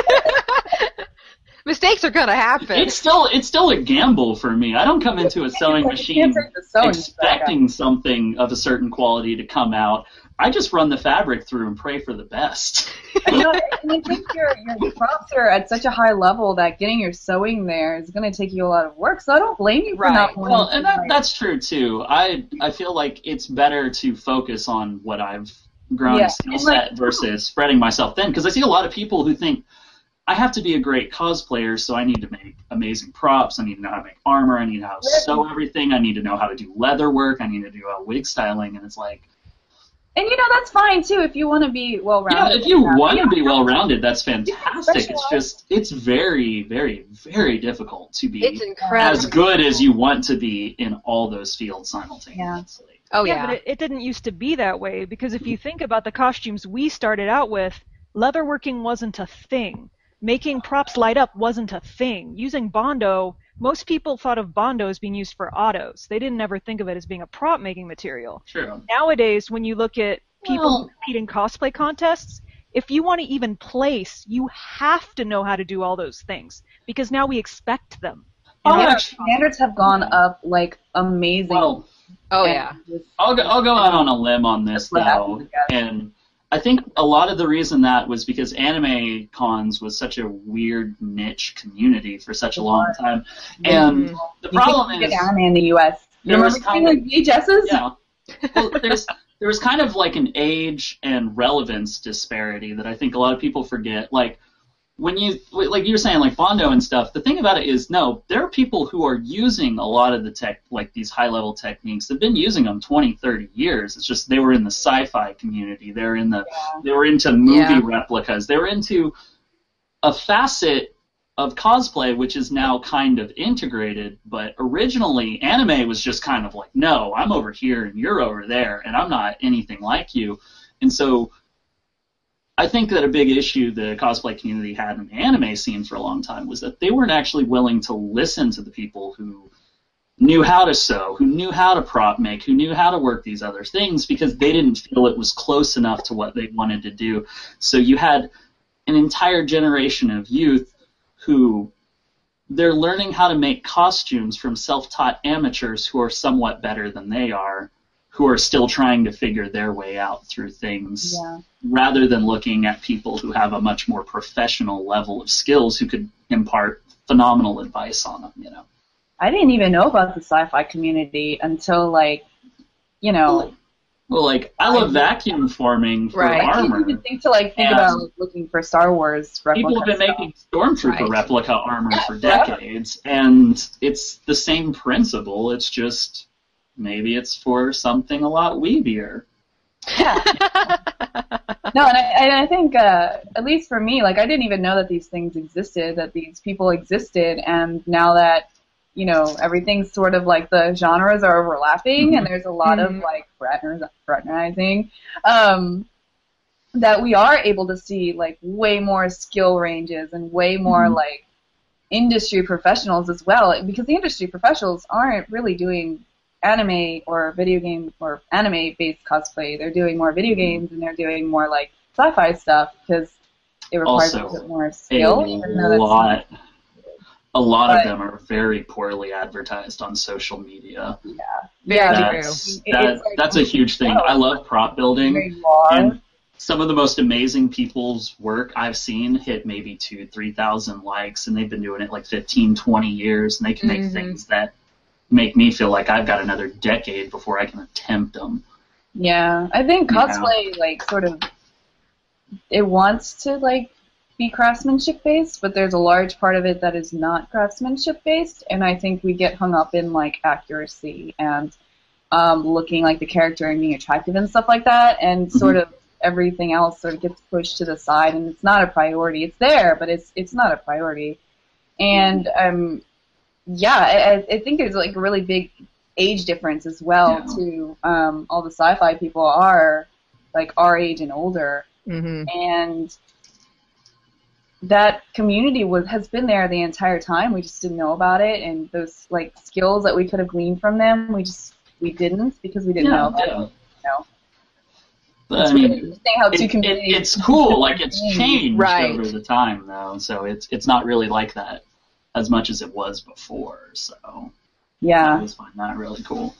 Mistakes are going to happen. It's still a gamble for me. I don't come into a sewing machine expecting something of a certain quality to come out. I just run the fabric through and pray for the best. And I think your props are at such a high level that getting your sewing there is going to take you a lot of work, so I don't blame you for not wanting to. Well, and that's true, too. I feel like it's better to focus on what I've grown a skill set versus spreading myself thin, because I see a lot of people who think, I have to be a great cosplayer, so I need to make amazing props, I need to know how to make armor, I need to know how to sew everything, I need to know how to do leather work, I need to do wig styling, and it's like... And, that's fine, too, if you want to be well-rounded. Yeah, if you want to be well-rounded, that's fantastic. It's very, very, very difficult to be as good as you want to be in all those fields simultaneously. Oh, yeah. But it didn't used to be that way, because if you think about the costumes we started out with, leatherworking wasn't a thing. Making props light up wasn't a thing. Using Bondo, most people thought of Bondo as being used for autos. They didn't ever think of it as being a prop making material. True. Nowadays, when you look at people who compete in cosplay contests, if you want to even place, you have to know how to do all those things, because now we expect them. Standards have gone up like amazing. Well, I'll go out on a limb on this though, and I think a lot of the reason that was because anime cons was such a weird niche community for such a long time, and the problem is anime in the U.S. There was kind of VHSs. Yeah. Well, there was kind of like an age and relevance disparity that I think a lot of people forget. Like when you were saying, like Bondo and stuff. The thing about it is, no, there are people who are using a lot of the tech, like these high level techniques. They've been using them 20, 30 years. It's just they were in the sci-fi community. They were into movie replicas. They were into a facet of cosplay, which is now kind of integrated, but originally anime was just kind of like, no, I'm over here and you're over there, and I'm not anything like you. And so I think that a big issue the cosplay community had in the anime scene for a long time was that they weren't actually willing to listen to the people who knew how to sew, who knew how to prop make, who knew how to work these other things, because they didn't feel it was close enough to what they wanted to do. So you had an entire generation of youth who they're learning how to make costumes from self-taught amateurs who are somewhat better than they are, who are still trying to figure their way out through things, rather than looking at people who have a much more professional level of skills who could impart phenomenal advice on them, I didn't even know about the sci-fi community until, Well, I love vacuum forming for armor. I didn't even think about looking for Star Wars replica. People have been making Stormtrooper replica armor for decades, and it's the same principle. It's just maybe it's for something a lot weebier. Yeah. No, and I think, at least for me, I didn't even know that these things existed, that these people existed, and now that everything's sort of the genres are overlapping, and there's a lot of fraternizing, that we are able to see way more skill ranges and way more industry professionals as well, because the industry professionals aren't really doing anime or video game or anime-based cosplay. They're doing more video games and they're doing more like sci-fi stuff because it requires Also, a bit more skill. A lot of them are very poorly advertised on social media. Yeah, That's a huge thing. I love prop building, and some of the most amazing people's work I've seen hit maybe 2,000-3,000 likes, and they've been doing it like 15, 20 years, and they can make things that make me feel like I've got another decade before I can attempt them. Yeah, I think cosplay, like, sort of, it wants to, like, be craftsmanship based, but there's a large part of it that is not craftsmanship based, and I think we get hung up in like accuracy and looking like the character and being attractive and stuff like that, and sort of everything else sort of gets pushed to the side, and it's not a priority. It's there, but it's not a priority. And I think there's like a really big age difference as well too. All the sci-fi people are like our age and older, and that community has been there the entire time. We just didn't know about it, and those like skills that we could have gleaned from them, we didn't because we didn't know about it. You know? I mean, it's cool. Like it's changed over the time, though. So it's not really like that as much as it was before. So I always find that really cool.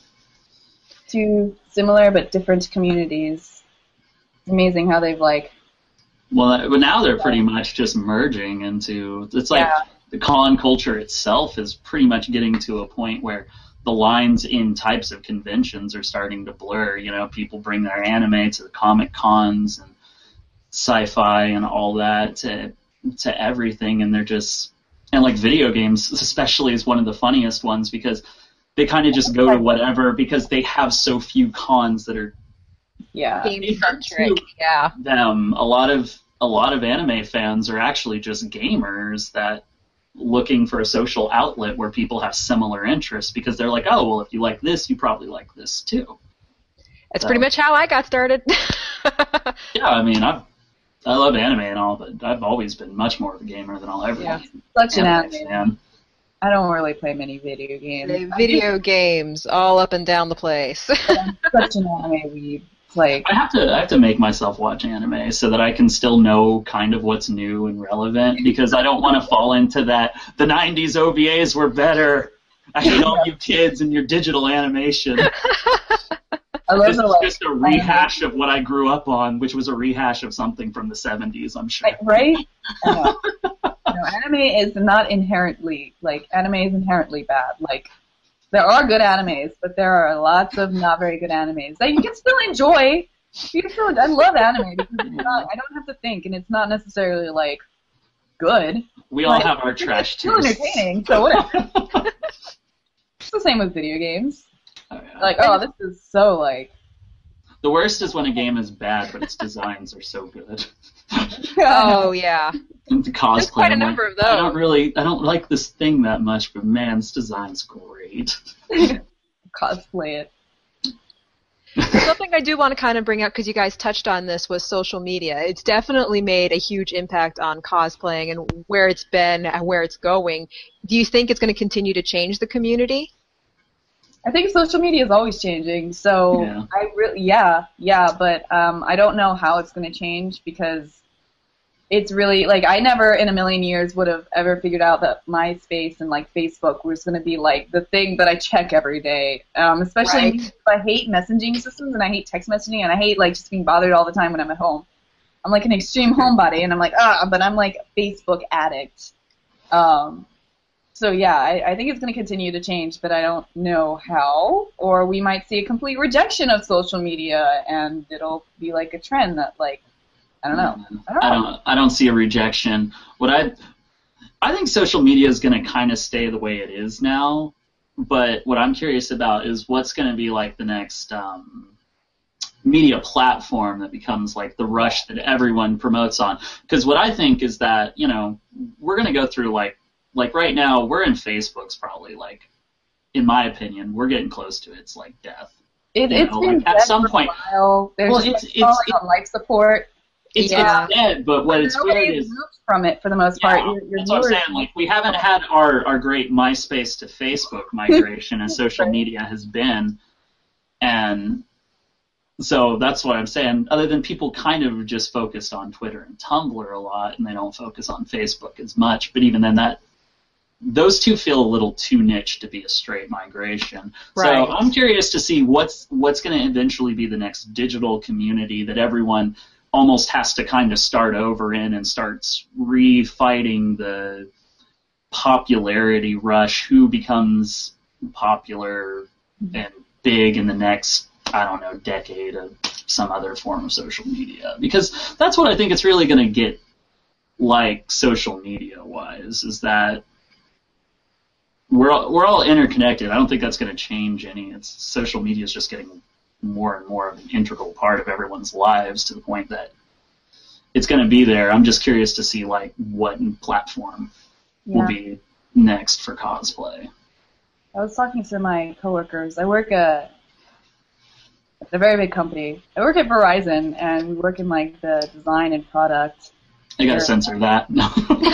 Two similar but different communities. It's amazing how they've like. Well, now they're pretty much just merging into. It's like the con culture itself is pretty much getting to a point where the lines in types of conventions are starting to blur. You know, people bring their anime to the comic cons and sci-fi and all that to everything, and they're just like video games especially is one of the funniest ones because they kind of just go to whatever because they have so few cons that are game-centric. Them a lot of anime fans are actually just gamers that looking for a social outlet where people have similar interests because they're like, oh, well, if you like this, you probably like this too. That's pretty much how I got started. Yeah, I mean, I love anime and all, but I've always been much more of a gamer than I'll ever be. Such an anime fan. I don't really play many video games. Video games all up and down the place. Such an anime weeb. Like I have to make myself watch anime so that I can still know kind of what's new and relevant because I don't want to fall into that the 90s OVAs were better. I hate all you kids and your digital animation. This is just a rehash of what I grew up on, which was a rehash of something from the 70s, I'm sure. Right? Anime is not inherently bad. Like there are good animes, but there are lots of not very good animes that you can still enjoy. I love anime because I don't have to think, and it's not necessarily like good. We all have our trash too. It's still entertaining, so whatever. It's the same with video games. Like, oh, this is so like. The worst is when a game is bad, but its designs are so good. Oh yeah. And the cosplay. There's quite a number of those. I don't like this thing that much, but man, this design's great. Cosplay it. Something I do want to kind of bring up, because you guys touched on this, was social media. It's definitely made a huge impact on cosplaying and where it's been and where it's going. Do you think it's going to continue to change the community? I think social media is always changing, so but I don't know how it's going to change because it's really, like, I never in a million years would have ever figured out that MySpace and, like, Facebook was going to be, like, the thing that I check every day, especially because I hate messaging systems and I hate text messaging and I hate, like, just being bothered all the time when I'm at home. I'm, like, an extreme homebody and I'm like, but I'm, like, a Facebook addict. So, yeah, I think it's going to continue to change, but I don't know how. Or we might see a complete rejection of social media, and it'll be like a trend that, like, I don't know. I don't see a rejection. I think social media is going to kind of stay the way it is now, but what I'm curious about is what's going to be like the next media platform that becomes like the rush that everyone promotes on. Because what I think is that, you know, we're going to go through like right now, we're in Facebook's probably like, in my opinion, we're getting close to its like death. It's been like, at some point. There's it's on life support. it's dead, but what it's weird is moved from it for the most part. That's what I'm saying. Like, we haven't had our great MySpace to Facebook migration as social media has been, and so that's what I'm saying. Other than people kind of just focused on Twitter and Tumblr a lot, and they don't focus on Facebook as much. But even then, those two feel a little too niche to be a straight migration. Right. So I'm curious to see what's going to eventually be the next digital community that everyone almost has to kind of start over in and starts refighting the popularity rush, who becomes popular and big in the next, I don't know, decade of some other form of social media. Because that's what I think it's really going to get like social media-wise, is that we're all interconnected. I don't think that's going to change any. Social media is just getting more and more of an integral part of everyone's lives to the point that it's going to be there. I'm just curious to see like what platform will be next for cosplay. I was talking to my coworkers. I work at a very big company. I work at Verizon, and we work in like the design and product. I gotta censor that. No.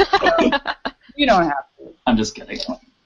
You don't have to. I'm just kidding.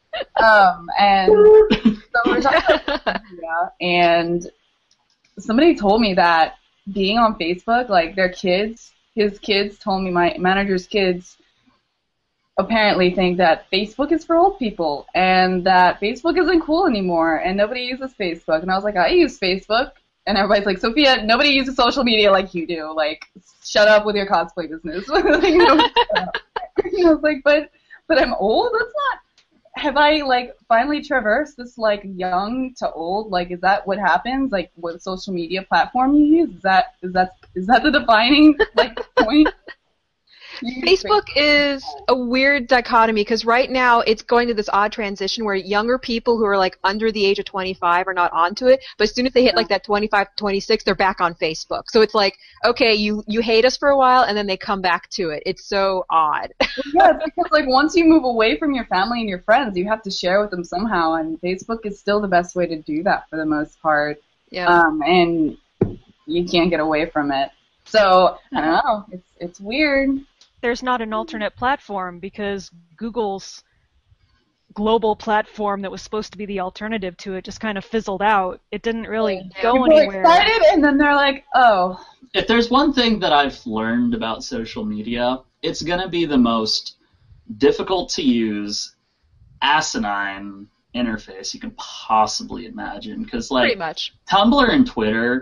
And so we're talking about media, and somebody told me that being on Facebook, like his kids told me, my manager's kids apparently think that Facebook is for old people and that Facebook isn't cool anymore and nobody uses Facebook. And I was like, I use Facebook. And everybody's like, Sophia, nobody uses social media like you do. Like, shut up with your cosplay business. Like, no, I was like, but I'm old? That's not... Have I, like, finally traversed this, like, young to old? Like, is that what happens? Like, what social media platform you use? Is that the defining, like, point? Facebook is a weird dichotomy because right now it's going through this odd transition where younger people who are like under the age of 25 are not onto it, but as soon as they hit like that 25 to 26, they're back on Facebook. So it's like, okay, you hate us for a while and then they come back to it. It's so odd. Yeah, it's because like once you move away from your family and your friends, you have to share with them somehow, and Facebook is still the best way to do that for the most part. Yeah. And you can't get away from it. So I don't know. It's weird. There's not an alternate platform because Google's global platform that was supposed to be the alternative to it just kind of fizzled out. It didn't really go anywhere. People are excited, and then they're like, oh. If there's one thing that I've learned about social media, it's going to be the most difficult to use, asinine interface you can possibly imagine. Because, like, pretty much. Tumblr and Twitter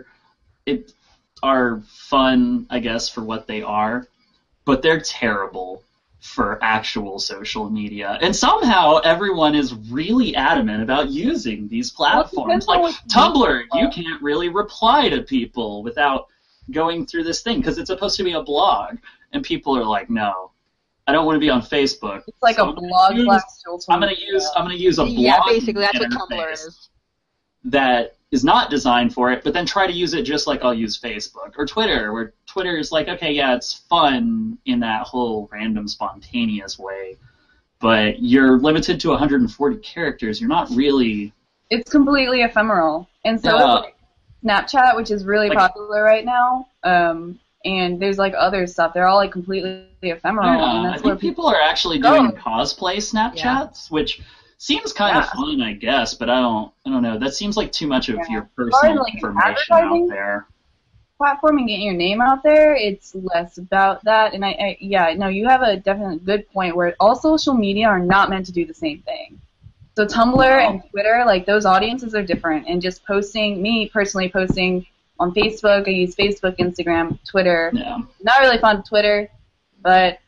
are fun, I guess, for what they are. But they're terrible for actual social media. And somehow everyone is really adamant about using these platforms. Like Tumblr, you can't really reply to people without going through this thing because it's supposed to be a blog. And people are like, no, I don't want to be on Facebook. It's like a blog slash social I'm gonna use a blog. Yeah, basically that's what Tumblr is. That is not designed for it, but then try to use it just like I'll use Facebook or Twitter, where Twitter is like, okay, yeah, it's fun in that whole random, spontaneous way, but you're limited to 140 characters. You're not really... It's completely ephemeral. And so it's like Snapchat, which is really popular right now, and there's like other stuff. They're all like completely ephemeral. Yeah, and that's I think people are actually doing cosplay Snapchats, which... seems kind of fun, I guess, but I don't know. That seems like too much of your personal information out there. Platform and getting your name out there, it's less about that. And you have a definitely good point where all social media are not meant to do the same thing. So Tumblr and Twitter, like those audiences are different. And just me personally posting on Facebook, I use Facebook, Instagram, Twitter. Yeah. Not really fond of Twitter, but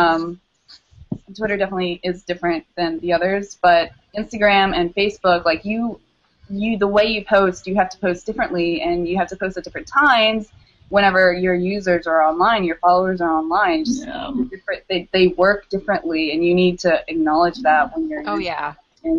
Twitter definitely is different than the others, but Instagram and Facebook, like the way you post, you have to post differently, and you have to post at different times whenever your users are online, your followers are online. They work differently, and you need to acknowledge that when you're Oh, yeah.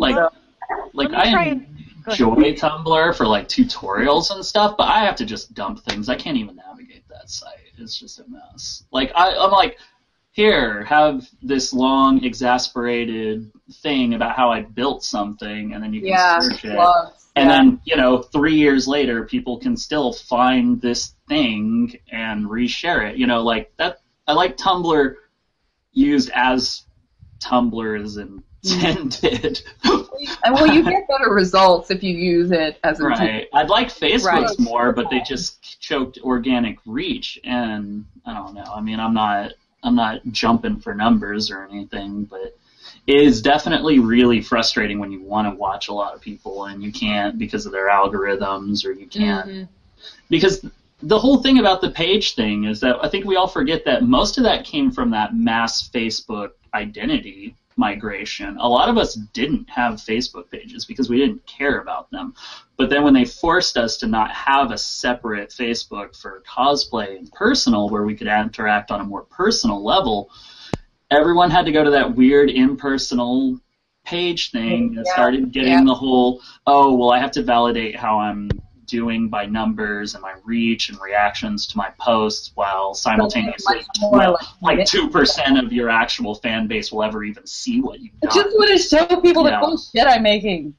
I enjoy Tumblr for, like, tutorials and stuff, but I have to just dump things. I can't even navigate that site. It's just a mess. Like, I'm like... here, have this long, exasperated thing about how I built something, and then you can search it. And then, 3 years later, people can still find this thing and reshare it. Like that. I like Tumblr used as Tumblr is intended. Well, you get better results if you use it as intended. Right. I'd like Facebook's more, but they just choked organic reach, and I don't know. I mean, I'm not jumping for numbers or anything, but it is definitely really frustrating when you want to watch a lot of people and you can't because of their algorithms, or you can't because the whole thing about the page thing is that I think we all forget that most of that came from that mass Facebook identity migration. A lot of us didn't have Facebook pages because we didn't care about them. But then when they forced us to not have a separate Facebook for cosplay and personal, where we could interact on a more personal level, everyone had to go to that weird impersonal page thing and started getting the whole, I have to validate how I'm doing by numbers and my reach and reactions to my posts, while simultaneously like 2% of your actual fan base will ever even see what you've done. I just want to show people the cool shit I'm making.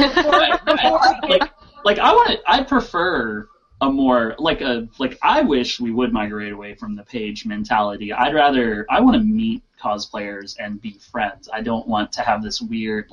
I prefer a more I wish we would migrate away from the page mentality. I want to meet cosplayers and be friends. I don't want to have this weird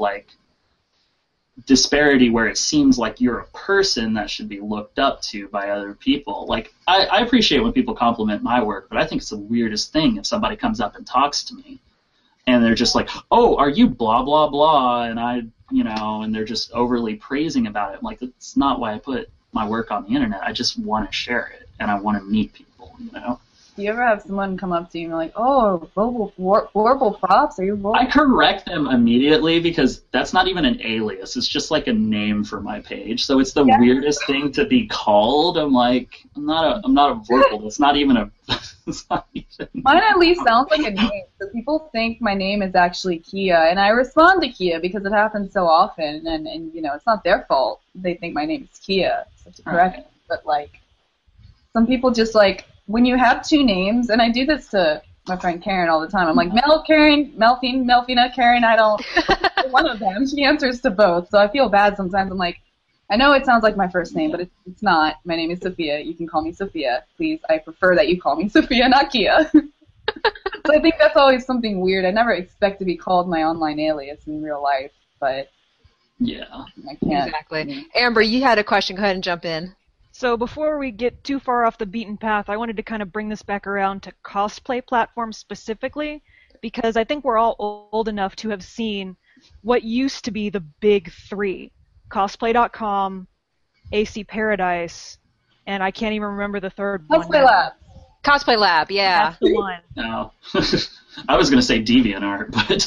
disparity where it seems like you're a person that should be looked up to by other people. I appreciate when people compliment my work, but I think it's the weirdest thing if somebody comes up and talks to me and they're just like, oh, are you blah, blah, blah, and and they're just overly praising about it. I'm like, that's not why I put my work on the internet. I just want to share it, and I want to meet people, Do you ever have someone come up to you and like, oh, horrible props? Are you horrible? I correct them immediately because that's not even an alias. It's just like a name for my page. So it's the weirdest thing to be called. I'm like, I'm not a Vorpal. It's not even a. It's not even. Mine at least sounds like a name. So people think my name is actually Kia, and I respond to Kia because it happens so often, and it's not their fault. They think my name is Kia, so to correct it. But some people just when you have two names, and I do this to my friend Karen all the time. I'm like, Karen, Melfina, Karen, I don't one of them. She answers to both, so I feel bad sometimes. I'm like, I know it sounds like my first name, but it's not. My name is Sophia. You can call me Sophia. Please, I prefer that you call me Sophia, not Kia. So I think that's always something weird. I never expect to be called my online alias in real life, but yeah, I can't. Exactly. Amber, you had a question. Go ahead and jump in. So before we get too far off the beaten path, I wanted to kind of bring this back around to cosplay platforms specifically, because I think we're all old enough to have seen what used to be the big three: Cosplay.com, AC Paradise, and I can't even remember the third one. Cosplay Lab. Cosplay Lab, yeah. That's the one. No. I was going to say DeviantArt, but...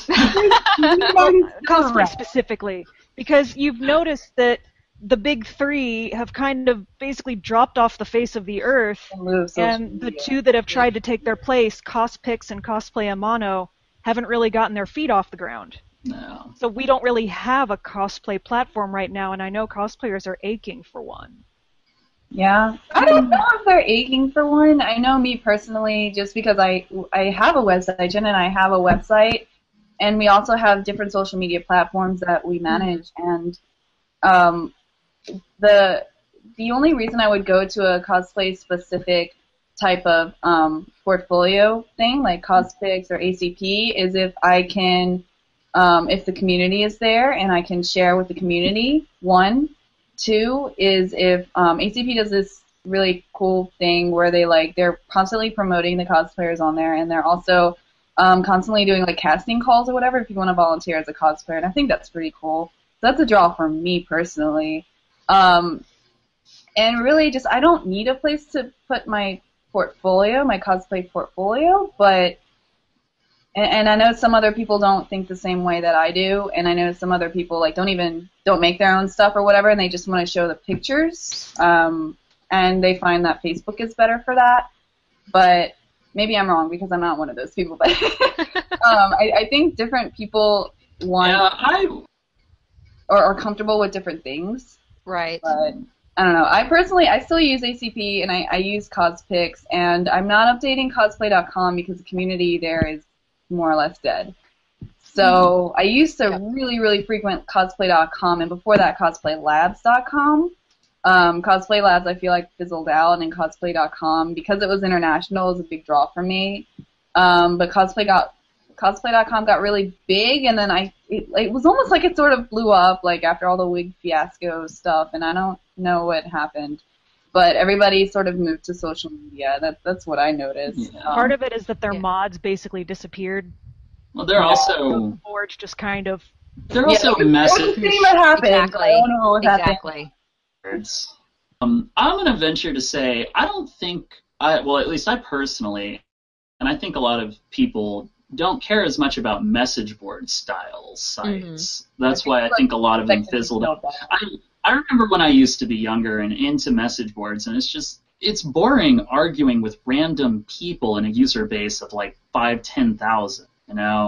Cosplay specifically, because you've noticed that the big three have kind of basically dropped off the face of the earth, and the two that have tried to take their place, Cospix and Cosplay Amano, haven't really gotten their feet off the ground. No. So we don't really have a cosplay platform right now, and I know cosplayers are aching for one. Yeah. I don't know if they're aching for one. I know me personally, just because I have a website, Jen and I have a website, and we also have different social media platforms that we manage, and the only reason I would go to a cosplay-specific type of portfolio thing, like Cospix or ACP, is if I can, if the community is there and I can share with the community, one. Two is if ACP does this really cool thing where they're constantly promoting the cosplayers on there, and they're also constantly doing casting calls or whatever if you want to volunteer as a cosplayer, and I think that's pretty cool. So that's a draw for me personally. And really just I don't need a place to put my portfolio, my cosplay portfolio, but and I know some other people don't think the same way that I do, and I know some other people don't make their own stuff or whatever, and they just want to show the pictures, and they find that Facebook is better for that. But maybe I'm wrong because I'm not one of those people. But I think different people want or are comfortable with different things. Right. But I don't know. I still use ACP and I use Cospix, and I'm not updating Cosplay.com because the community there is more or less dead. So I used to really, really frequent cosplay.com, and before that, cosplaylabs.com. Cosplay Labs, I feel like, fizzled out, and cosplay.com, because it was international, was a big draw for me. But cosplay.com got really big, and then it was almost like it sort of blew up, like after all the wig fiasco stuff, and I don't know what happened. But everybody sort of moved to social media. That's what I noticed. Yeah. Part of it is that their mods basically disappeared. Well, they're also The boards just kind of. they're also message. What happened? Exactly. I don't know what happened. Exactly. I'm going to venture to say I don't think at least I personally, and I think a lot of people don't care as much about message board style sites. That's why I think a lot of them fizzled out. I remember when I used to be younger and into message boards, and it's boring arguing with random people in a user base of like 5,000-10,000. You know,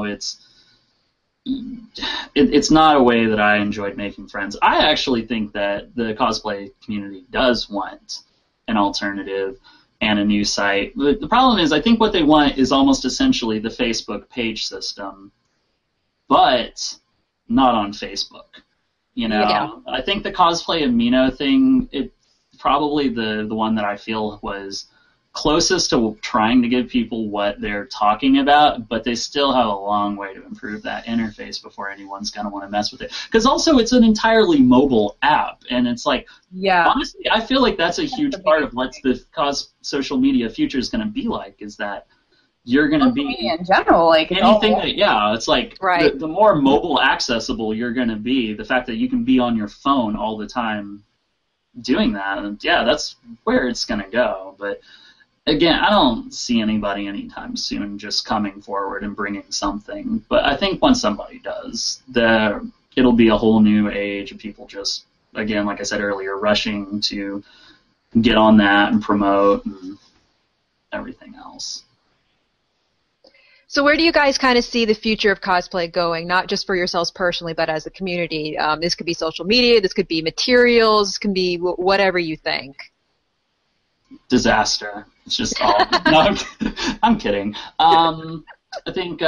it's not a way that I enjoyed making friends. I actually think that the cosplay community does want an alternative and a new site. But the problem is I think what they want is almost essentially the Facebook page system, but not on Facebook. You know, Yeah. I think the Cosplay Amino thing, it probably the one that I feel was closest to trying to give people what they're talking about, but they still have a long way to improve that interface before anyone's going to want to mess with it. Because also it's an entirely mobile app, and it's like, honestly, I feel like that's a huge part of what the social media future is going to be like, is that you're going to be in general, like anything it's like the more mobile accessible you're going to be, the fact that you can be on your phone all the time doing that, and that's where it's going to go. But again, I don't see anybody anytime soon just coming forward and bringing something. But I think once somebody does, it'll be a whole new age of people just, again, like I said earlier, rushing to get on that and promote and everything else. So where do you guys kind of see the future of cosplay going, not just for yourselves personally, but as a community? This could be social media, this could be materials, this can be whatever you think. Disaster. It's just all. No, I'm kidding. I think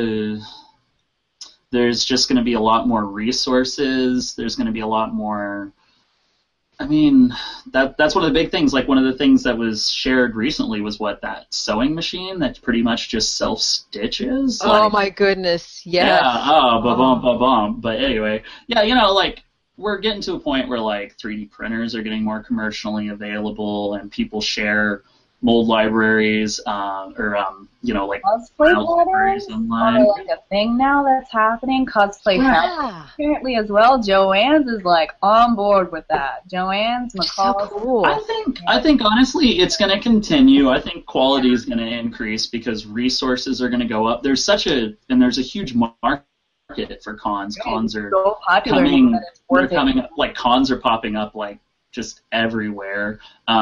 there's just going to be a lot more resources. There's going to be a lot more. I mean, that's one of the big things. Like, one of the things that was shared recently was that sewing machine that pretty much just self-stitches. Oh, my goodness, yes. Yeah, ba-bum. But anyway, like, we're getting to a point where, like, 3D printers are getting more commercially available, and people share mold libraries, like cosplay libraries online. Like a thing now that's happening. Cosplay apparently as well. Joanne's is like on board with that. Joanne's McCall. So cool. I think honestly it's going to continue. I think quality is going to increase because resources are going to go up. There's a huge market for cons. Cons are so popular coming up, like cons are popping up like just everywhere.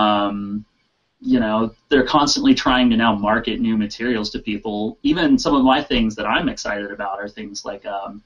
They're constantly trying to now market new materials to people. Even some of my things that I'm excited about are things like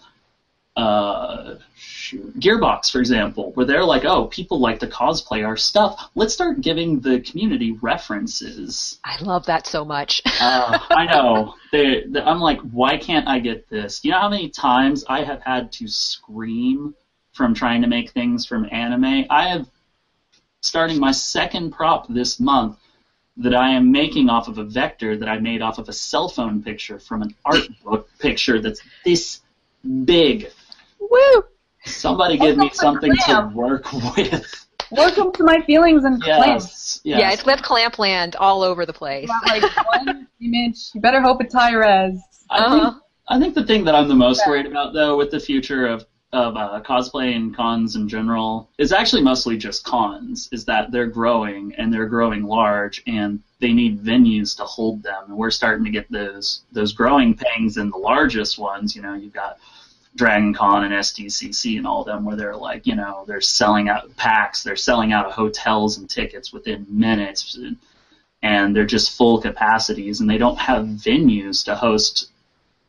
Gearbox, for example, where they're like, oh, people like to cosplay our stuff. Let's start giving the community references. I love that so much. I know. I'm like, why can't I get this? You know how many times I have had to scream from trying to make things from anime? I have, starting my second prop this month, that I am making off of a vector that I made off of a cell phone picture from an art book picture that's this big. Woo! Somebody give me something to work with. Welcome to my feelings and yes. Yeah, it's left Clampland all over the place. Not like one image. You better hope it's high res. I think the thing that I'm the most worried about, though, with the future of cosplay and cons in general is actually mostly just cons, is that they're growing and they're growing large and they need venues to hold them. And we're starting to get those growing pangs in the largest ones. You've got Dragon Con and SDCC and all of them where they're like, they're selling out packs, they're selling out of hotels and tickets within minutes, and they're just full capacities and they don't have venues to host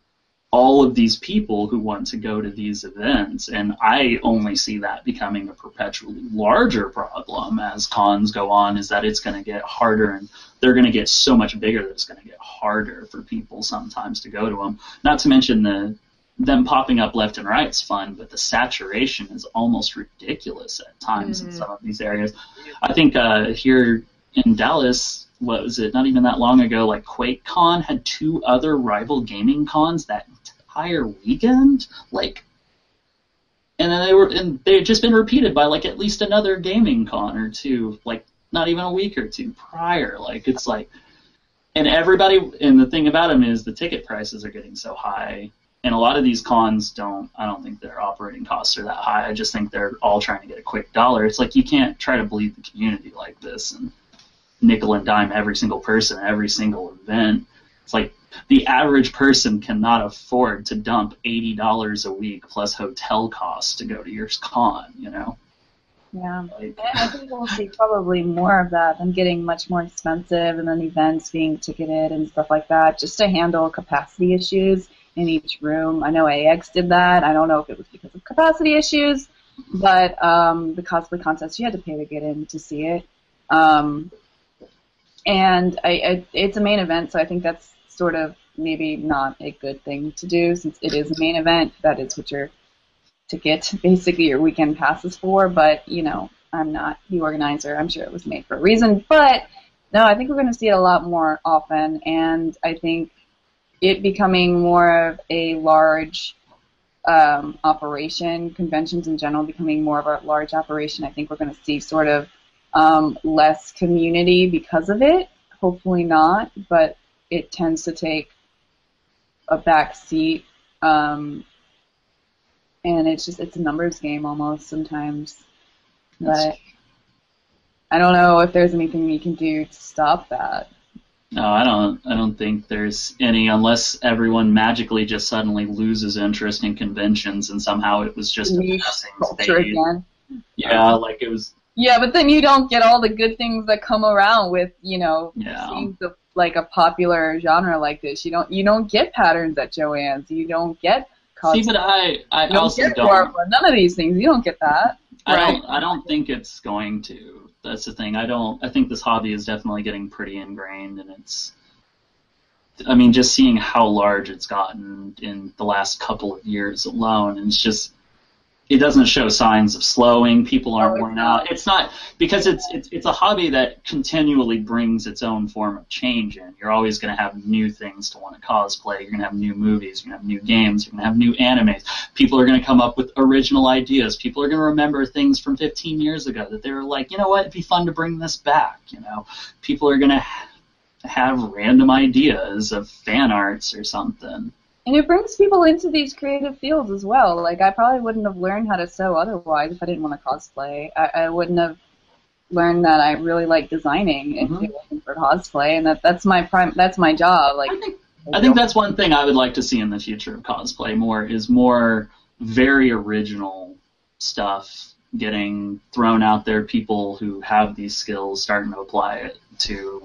all of these people who want to go to these events, and I only see that becoming a perpetually larger problem as cons go on, is that it's going to get harder, and they're going to get so much bigger that it's going to get harder for people sometimes to go to them. Not to mention them popping up left and right is fun, but the saturation is almost ridiculous at times in some of these areas. I think here in Dallas, what was it, not even that long ago, like QuakeCon had 2 other rival gaming cons that entire weekend, like, and then they had just been repeated by like at least another gaming con or 2, like not even a week or 2 prior. Like, it's like, and the thing about them is the ticket prices are getting so high, and a lot of these cons I don't think their operating costs are that high. I just think they're all trying to get a quick dollar. It's like, you can't try to bleed the community like this and nickel and dime every single person at every single event. It's like the average person cannot afford to dump $80 a week plus hotel costs to go to your con, you know? Yeah, I think we'll see probably more of that, them getting much more expensive, and then events being ticketed and stuff like that, just to handle capacity issues in each room. I know AX did that. I don't know if it was because of capacity issues, but the cosplay contest, you had to pay to get in to see it. And it's a main event, so I think that's sort of maybe not a good thing to do, since it is a main event. That is what your ticket, basically your weekend pass is for. But, you know, I'm not the organizer. I'm sure it was made for a reason. But, no, I think we're going to see it a lot more often, and I think it becoming more of a large operation, conventions in general becoming more of a large operation. I think we're going to see sort of less community because of it. Hopefully not, but it tends to take a back seat, and it's a numbers game almost sometimes. But I don't know if there's anything we can do to stop that. No, I don't think there's any, unless everyone magically just suddenly loses interest in conventions and somehow it was just a passing stage. Again. Yeah, like it was. Yeah, but then you don't get all the good things that come around with, you know, seeing like a popular genre like this. You don't get patterns at Joann's. You don't get cosplay. See, but I also don't. None of these things. You don't get that. I don't think it's going to. That's the thing. I think this hobby is definitely getting pretty ingrained, and I mean, just seeing how large it's gotten in the last couple of years alone, and it doesn't show signs of slowing. People aren't worn out. It's not, because it's a hobby that continually brings its own form of change in. You're always going to have new things to want to cosplay. You're going to have new movies. You're going to have new games. You're going to have new animes. People are going to come up with original ideas. People are going to remember things from 15 years ago that they were like, you know what, it'd be fun to bring this back. You know, people are going to have random ideas of fan arts or something. And it brings people into these creative fields as well. Like, I probably wouldn't have learned how to sew otherwise if I didn't want to cosplay. I wouldn't have learned that I really like designing if it wasn't for cosplay, and that's my job. Like, I think that's one thing I would like to see in the future of cosplay more very original stuff getting thrown out there. People who have these skills starting to apply it to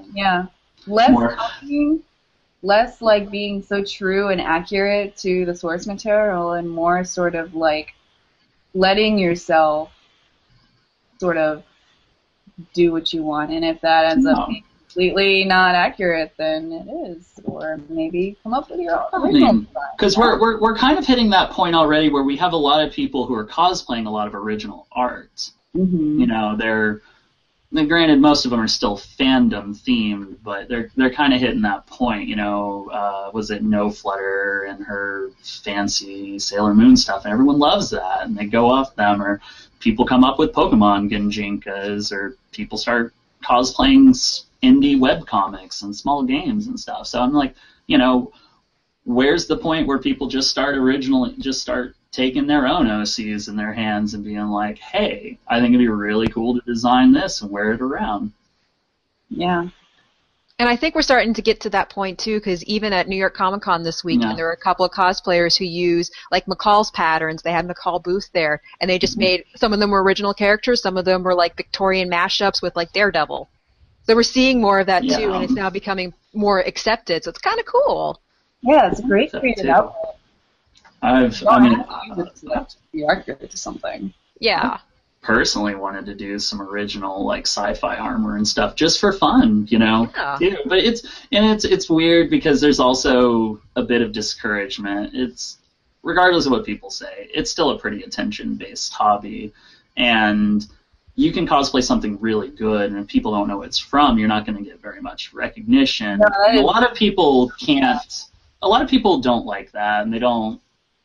less like being so true and accurate to the source material, and more sort of like letting yourself sort of do what you want. And if that ends up being completely not accurate, then it is. Or maybe come up with your own original. Because we're kind of hitting that point already where we have a lot of people who are cosplaying a lot of original art. Mm-hmm. You know, granted, most of them are still fandom themed, but they're kind of hitting that point. You know, was it No Flutter and her fancy Sailor Moon stuff, and everyone loves that, and they go off them. Or people come up with Pokemon Genjinkas, or people start cosplaying indie webcomics and small games and stuff. So I'm like, you know, where's the point where people just start taking their own OCs in their hands and being like, hey, I think it'd be really cool to design this and wear it around. Yeah. And I think we're starting to get to that point, too, because even at New York Comic Con this weekend, there were a couple of cosplayers who use, like, McCall's patterns. They had McCall Booth there, and they just made, some of them were original characters, some of them were, like, Victorian mashups with, like, Daredevil. So we're seeing more of that, too, and it's now becoming more accepted, so it's kind of cool. Yeah, it's a great creative outlet. be accurate to something. Yeah. Personally wanted to do some original like sci-fi armor and stuff just for fun, you know. Yeah. But it's weird because there's also a bit of discouragement. It's regardless of what people say, it's still a pretty attention-based hobby, and you can cosplay something really good, and if people don't know what it's from, you're not going to get very much recognition. And a lot of people can't. A lot of people don't like that, and they don't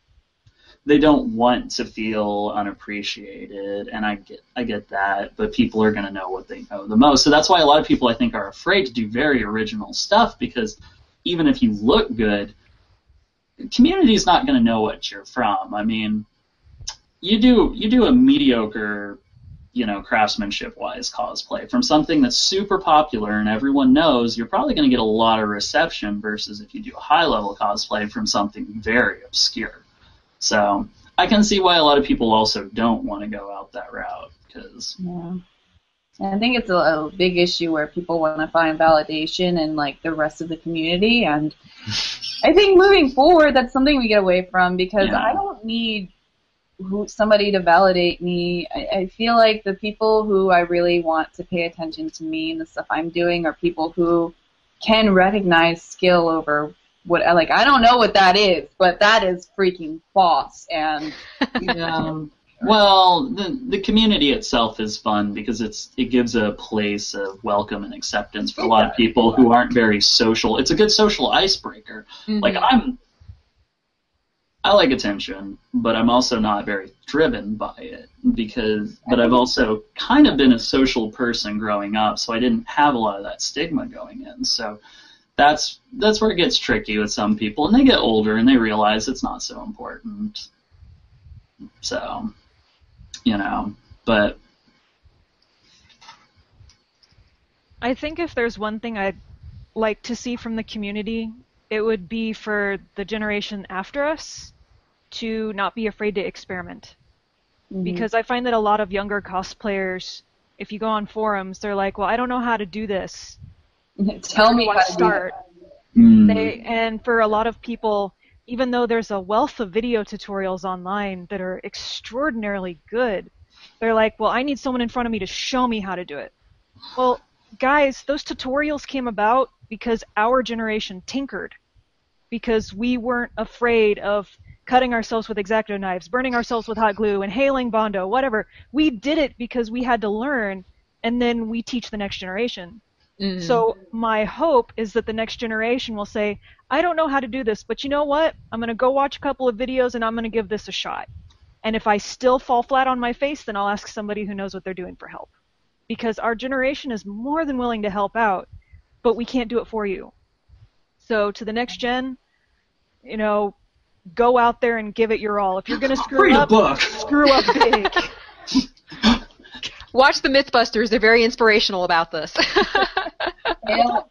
want to feel unappreciated, and I get that, but people are going to know what they know the most. So that's why a lot of people, I think, are afraid to do very original stuff, because even if you look good, the community's not going to know what you're from. I mean, you do a mediocre, you know, craftsmanship-wise cosplay from something that's super popular and everyone knows, you're probably going to get a lot of reception versus if you do a high-level cosplay from something very obscure. So I can see why a lot of people also don't want to go out that route. Yeah. And I think it's a big issue where people want to find validation in like the rest of the community, and I think moving forward that's something we get away from, because I don't need somebody to validate me. I feel like the people who I really want to pay attention to me and the stuff I'm doing are people who can recognize skill over what, like, I don't know what that is, but that is freaking boss. And well, the community itself is fun because it gives a place of welcome and acceptance for a lot of people who aren't very social. It's a good social icebreaker. Mm-hmm. Like I like attention, but I'm also not very driven by it but I've also kind of been a social person growing up, so I didn't have a lot of that stigma going in. So that's where it gets tricky with some people, and they get older and they realize it's not so important. So, you know, but I think if there's one thing I'd like to see from the community, it would be for the generation after us to not be afraid to experiment. Mm-hmm. Because I find that a lot of younger cosplayers, if you go on forums, they're like, well, I don't know how to do this. Tell me how to start. And for a lot of people, even though there's a wealth of video tutorials online that are extraordinarily good, they're like, well, I need someone in front of me to show me how to do it. Well, guys, those tutorials came about because our generation tinkered, because we weren't afraid of cutting ourselves with X-Acto knives, burning ourselves with hot glue, inhaling Bondo, whatever. We did it because we had to learn, and then we teach the next generation. Mm-hmm. So my hope is that the next generation will say, I don't know how to do this, but you know what? I'm going to go watch a couple of videos and I'm going to give this a shot. And if I still fall flat on my face, then I'll ask somebody who knows what they're doing for help. Because our generation is more than willing to help out, but we can't do it for you. So to the next gen, you know, go out there and give it your all. If you're going to screw up, screw up big. Watch the Mythbusters. They're very inspirational about this. Fail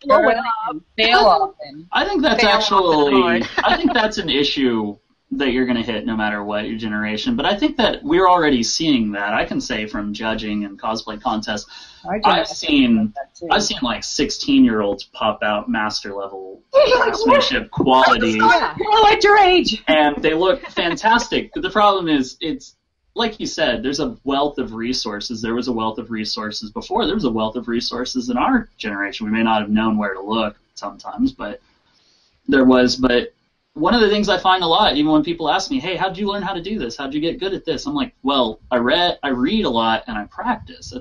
often. I think that's I think that's an issue that you're going to hit no matter what your generation. But I think that we're already seeing that. I can say from judging and cosplay contests, I've seen like 16-year-olds pop out master level craftsmanship quality. You're at your age. And they look fantastic. But the problem is, it's like you said, there's a wealth of resources. There was a wealth of resources before. There was a wealth of resources in our generation. We may not have known where to look sometimes, but there was. But one of the things I find a lot, even when people ask me, hey, how'd you learn how to do this? How'd you get good at this? I'm like, well, I read a lot, and I practice.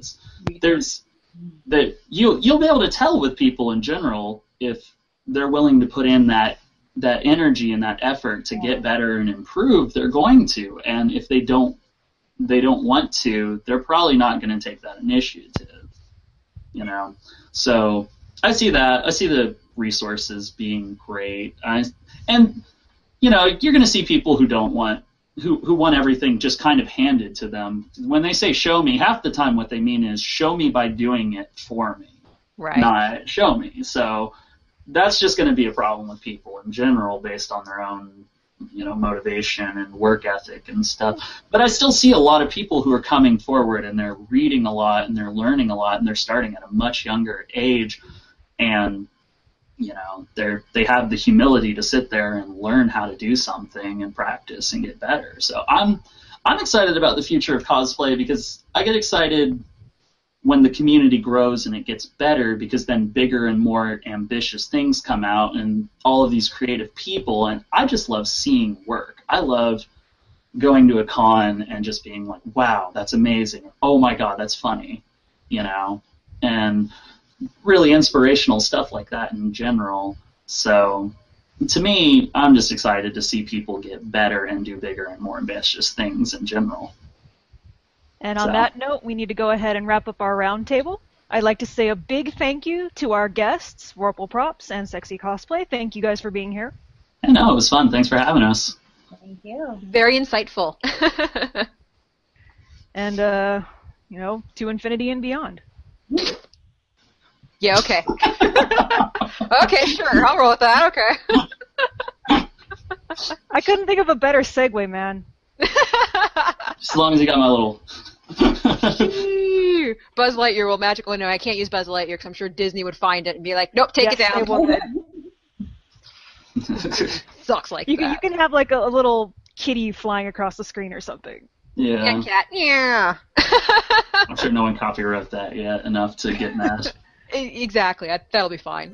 You'll be able to tell with people in general if they're willing to put in that energy and that effort to get better and improve. They're going to, and if they don't want to, they're probably not going to take that initiative, you know. So I see that. I see the resources being great. And you know, you're going to see people who don't want who want everything just kind of handed to them. When they say show me, half the time what they mean is show me by doing it for me, right? Not show me. So that's just going to be a problem with people in general based on their own, you know, motivation and work ethic and stuff. But I still see a lot of people who are coming forward and they're reading a lot and they're learning a lot and they're starting at a much younger age. And you know, they have the humility to sit there and learn how to do something and practice and get better. So I'm excited about the future of cosplay, because I get excited when the community grows and it gets better, because then bigger and more ambitious things come out and all of these creative people, and I just love seeing work. I love going to a con and just being like, wow, that's amazing. Oh my God, that's funny, you know, and really inspirational stuff like that in general. So to me, I'm just excited to see people get better and do bigger and more ambitious things in general. And on that note, we need to go ahead and wrap up our roundtable. I'd like to say a big thank you to our guests, Vorpal Props and Sexy Cosplay. Thank you guys for being here. I know, it was fun. Thanks for having us. Thank you. Very insightful. And, you know, to infinity and beyond. Yeah, okay. Okay, sure. I'll roll with that. Okay. I couldn't think of a better segue, man. Just as long as you got my little... Buzz Lightyear will magically... No, I can't use Buzz Lightyear because I'm sure Disney would find it and be like, nope, take it down. Sucks like that. You can have like a little kitty flying across the screen or something. Yeah. Cat. Yeah. I'm sure no one copywrote that yet enough to get mad. Exactly. That'll be fine.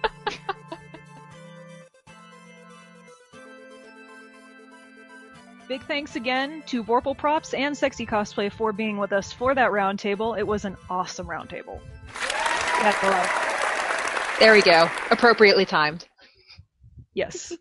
Big thanks again to Vorpal Props and Sexy Cosplay for being with us for that roundtable. It was an awesome roundtable. There we go. Appropriately timed. Yes.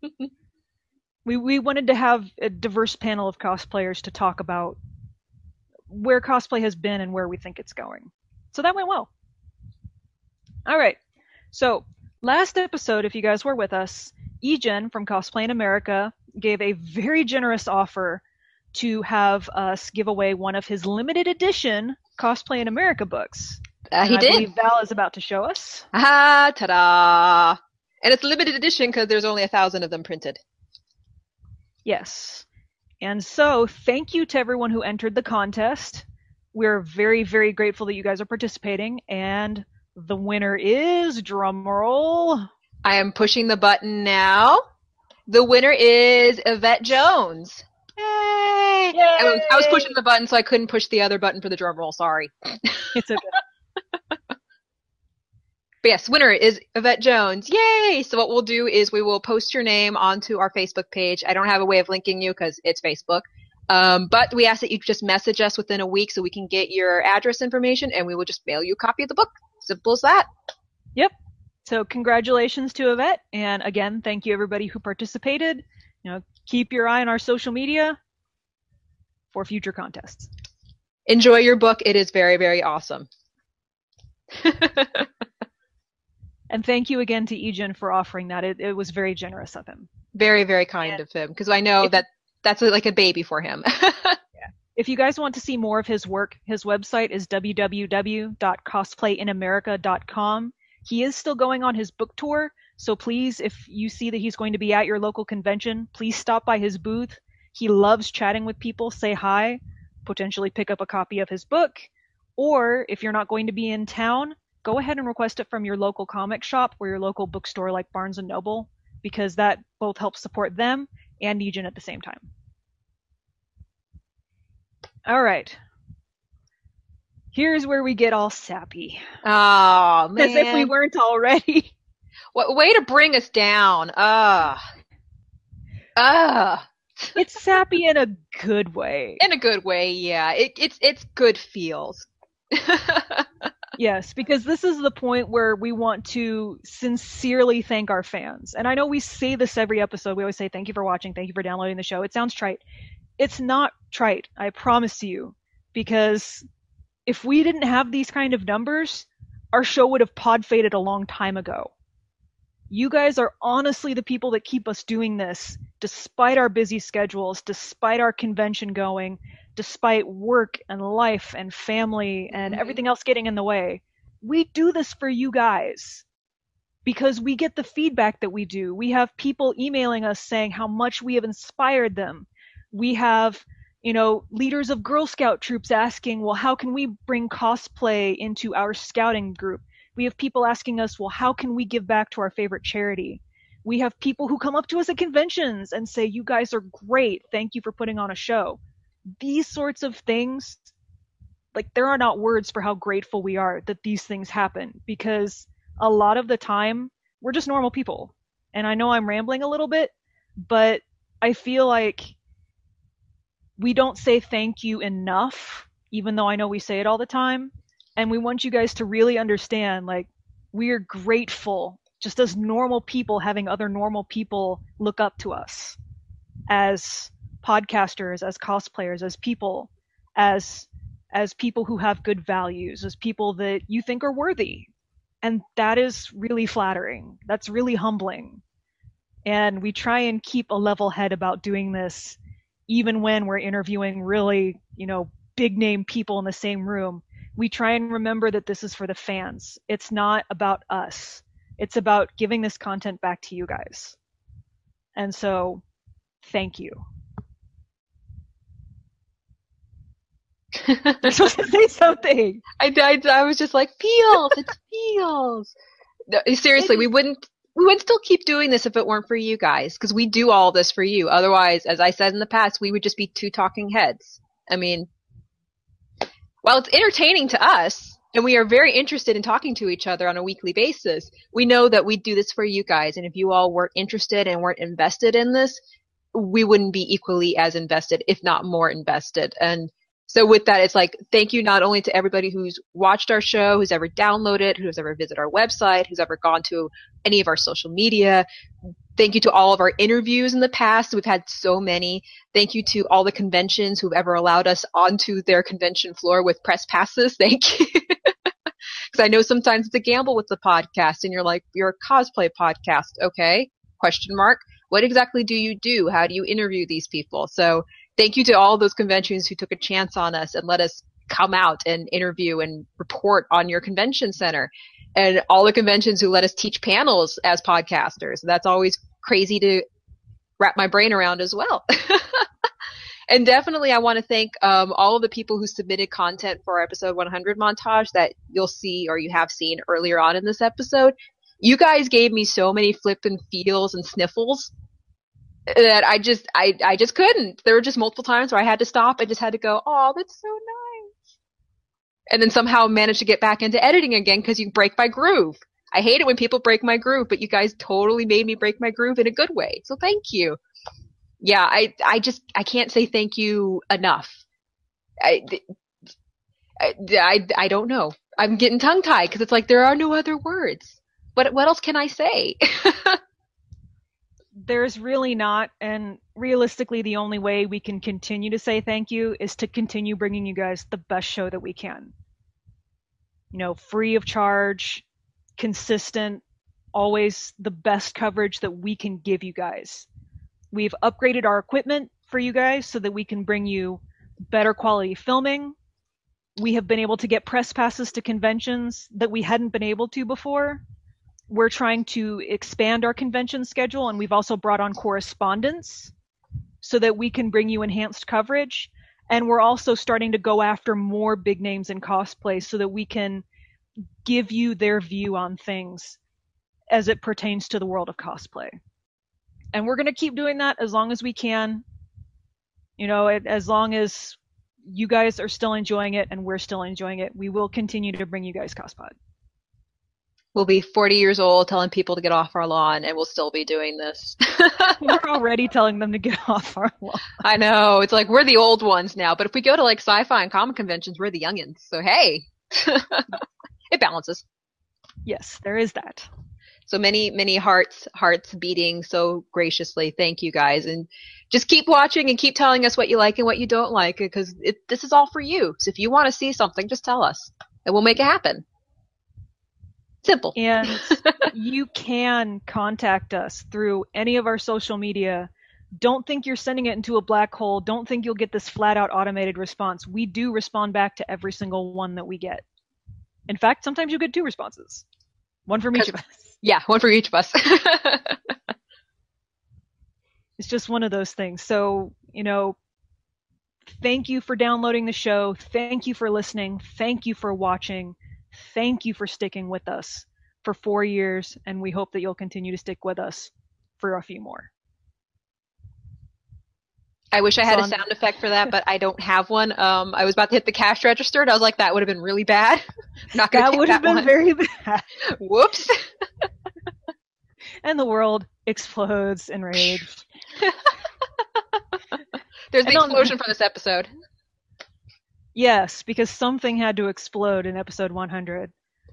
We wanted to have a diverse panel of cosplayers to talk about where cosplay has been and where we think it's going. So that went well. All right. So last episode, if you guys were with us, Egen from Cosplay in America gave a very generous offer to have us give away one of his limited edition Cosplay in America books. He did. I believe Val is about to show us. Ah, ta-da! And it's limited edition because there's only 1,000 of them printed. Yes. And so, thank you to everyone who entered the contest. We're very, very grateful that you guys are participating. And the winner is, drumroll. I am pushing the button now. The winner is Yvette Jones. Yay! I was pushing the button, so I couldn't push the other button for the drum roll. Sorry. It's okay. But yes, winner is Yvette Jones. Yay! So what we'll do is we will post your name onto our Facebook page. I don't have a way of linking you because it's Facebook. But we ask that you just message us within a week so we can get your address information, and we will just mail you a copy of the book. Simple as that. Yep. So congratulations to Yvette. And again, thank you everybody who participated. You know, keep your eye on our social media for future contests. Enjoy your book. It is very, very awesome. And thank you again to Egen for offering that. It was very generous of him. Very, very kind of him, because I know that's like a baby for him. Yeah. If you guys want to see more of his work, his website is www.cosplayinamerica.com. He is still going on his book tour, so please, if you see that he's going to be at your local convention, please stop by his booth. He loves chatting with people. Say hi, potentially pick up a copy of his book, or if you're not going to be in town, go ahead and request it from your local comic shop or your local bookstore like Barnes & Noble, because that both helps support them and Egen at the same time. All right. Here's where we get all sappy. Oh, man. As if we weren't already. What way to bring us down. It's sappy in a good way. In a good way, yeah. It's good feels. Yes, because this is the point where we want to sincerely thank our fans. And I know we say this every episode. We always say, thank you for watching, thank you for downloading the show. It sounds trite. It's not trite, I promise you. Because if we didn't have these kind of numbers, our show would have pod faded a long time ago. You guys are honestly the people that keep us doing this, despite our busy schedules, despite our convention going, despite work and life and family and everything else getting in the way. We do this for you guys because we get the feedback that we do. We have people emailing us saying how much we have inspired them. We have, leaders of Girl Scout troops asking, well, how can we bring cosplay into our scouting group? We have people asking us, well, how can we give back to our favorite charity? We have people who come up to us at conventions and say, you guys are great. Thank you for putting on a show. These sorts of things, like, there are not words for how grateful we are that these things happen, because a lot of the time we're just normal people. And I know I'm rambling a little bit, but I feel like we don't say thank you enough, even though I know we say it all the time. And we want you guys to really understand, like, we are grateful just as normal people having other normal people look up to us as podcasters, as cosplayers, as people, as people who have good values, as people that you think are worthy. And that is really flattering. That's really humbling. And we try and keep a level head about doing this, even when we're interviewing really, big name people in the same room. We try and remember that this is for the fans. It's not about us. It's about giving this content back to you guys. And so, thank you. You're supposed to say something. I was just like, feels. It's feels. No, seriously, we wouldn't still keep doing this if it weren't for you guys, because we do all this for you. Otherwise, as I said in the past, we would just be two talking heads. I mean, while it's entertaining to us, and we are very interested in talking to each other on a weekly basis, we know that we do this for you guys. And if you all weren't interested and weren't invested in this, we wouldn't be equally as invested, if not more invested. And so with that, it's like, thank you not only to everybody who's watched our show, who's ever downloaded, who's ever visited our website, who's ever gone to any of our social media. Thank you to all of our interviews in the past. We've had so many. Thank you to all the conventions who've ever allowed us onto their convention floor with press passes. Thank you. Because I know sometimes it's a gamble with the podcast, and you're like, you're a cosplay podcast. Okay, question mark. What exactly do you do? How do you interview these people? So thank you to all those conventions who took a chance on us and let us come out and interview and report on your convention center. And all the conventions who let us teach panels as podcasters. That's always crazy to wrap my brain around as well. And definitely I want to thank all of the people who submitted content for our episode 100 montage that you'll see, or you have seen earlier on in this episode. You guys gave me so many flip and feels and sniffles that I just couldn't. There were just multiple times where I had to stop. I just had to go, oh, that's so nice. And then somehow managed to get back into editing again because you break my groove. I hate it when people break my groove, but you guys totally made me break my groove in a good way. So thank you. Yeah, I can't say thank you enough. I don't know. I'm getting tongue tied because it's like there are no other words. What else can I say? There's really not, and realistically the only way we can continue to say thank you is to continue bringing you guys the best show that we can. Free of charge, consistent, always the best coverage that we can give you guys. We've upgraded our equipment for you guys so that we can bring you better quality filming. We have been able to get press passes to conventions that we hadn't been able to before. We're trying to expand our convention schedule, and we've also brought on correspondents so that we can bring you enhanced coverage. And we're also starting to go after more big names in cosplay so that we can give you their view on things as it pertains to the world of cosplay. And we're going to keep doing that as long as we can. As long as you guys are still enjoying it and we're still enjoying it, we will continue to bring you guys CosPod. We'll be 40 years old telling people to get off our lawn, and we'll still be doing this. We're already telling them to get off our lawn. I know. It's like we're the old ones now. But if we go to like sci-fi and comic conventions, we're the youngins. So hey, it balances. Yes, there is that. So many hearts beating so graciously. Thank you guys. And just keep watching and keep telling us what you like and what you don't like, because this is all for you. So if you want to see something, just tell us and we'll make it happen. Simple. And you can contact us through any of our social media. Don't think you're sending it into a black hole. Don't think you'll get this flat out automated response. We do respond back to every single one that we get. In fact, sometimes you get 2 responses. One from each of us. Yeah, one for each of us. It's just one of those things. So, thank you for downloading the show. Thank you for listening. Thank you for watching. thank you for sticking with us for 4 years, and we hope that you'll continue to stick with us for a few more. I wish I had a sound effect for that, but I don't have one. I was about to hit the cash register, and I was like, that would have been really bad. Not gonna That would have been very bad. Whoops. And the world explodes in rage. There's the explosion for this episode. Yes, because something had to explode in episode 100.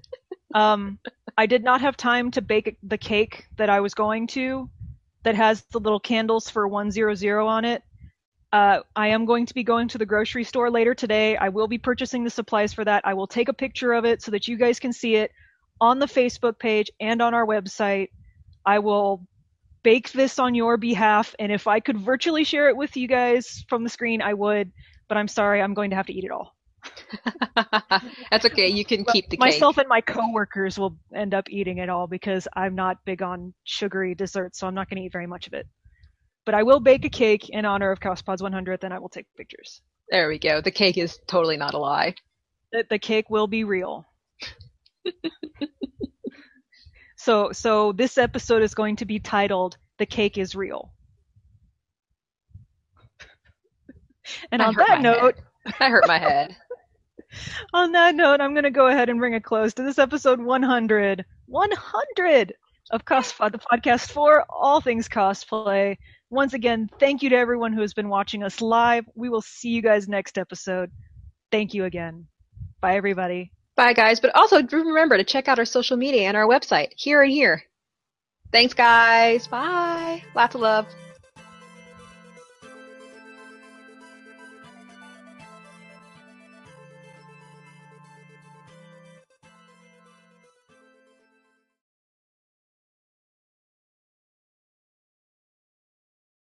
I did not have time to bake the cake that I was going to, that has the little candles for 100 on it. I am going to be going to the grocery store later today. I will be purchasing the supplies for that. I will take a picture of it so that you guys can see it on the Facebook page and on our website. I will bake this on your behalf, and if I could virtually share it with you guys from the screen, I would, but I'm sorry, I'm going to have to eat it all. That's okay, you can keep the cake. Myself and my coworkers will end up eating it all because I'm not big on sugary desserts, so I'm not going to eat very much of it. But I will bake a cake in honor of COSPOD's 100th, and I will take pictures. There we go. The cake is totally not a lie. The cake will be real. So this episode is going to be titled "The Cake is Real." And on that note, I hurt my head. On that note, I'm going to go ahead and bring a close to this episode 100 of COSPOD, the podcast for all things cosplay. Once again, thank you to everyone who has been watching us live. We will see you guys next episode. Thank you again. Bye, everybody. Bye, guys. But also remember to check out our social media and our website, Here and Here. Thanks, guys. Bye. Lots of love.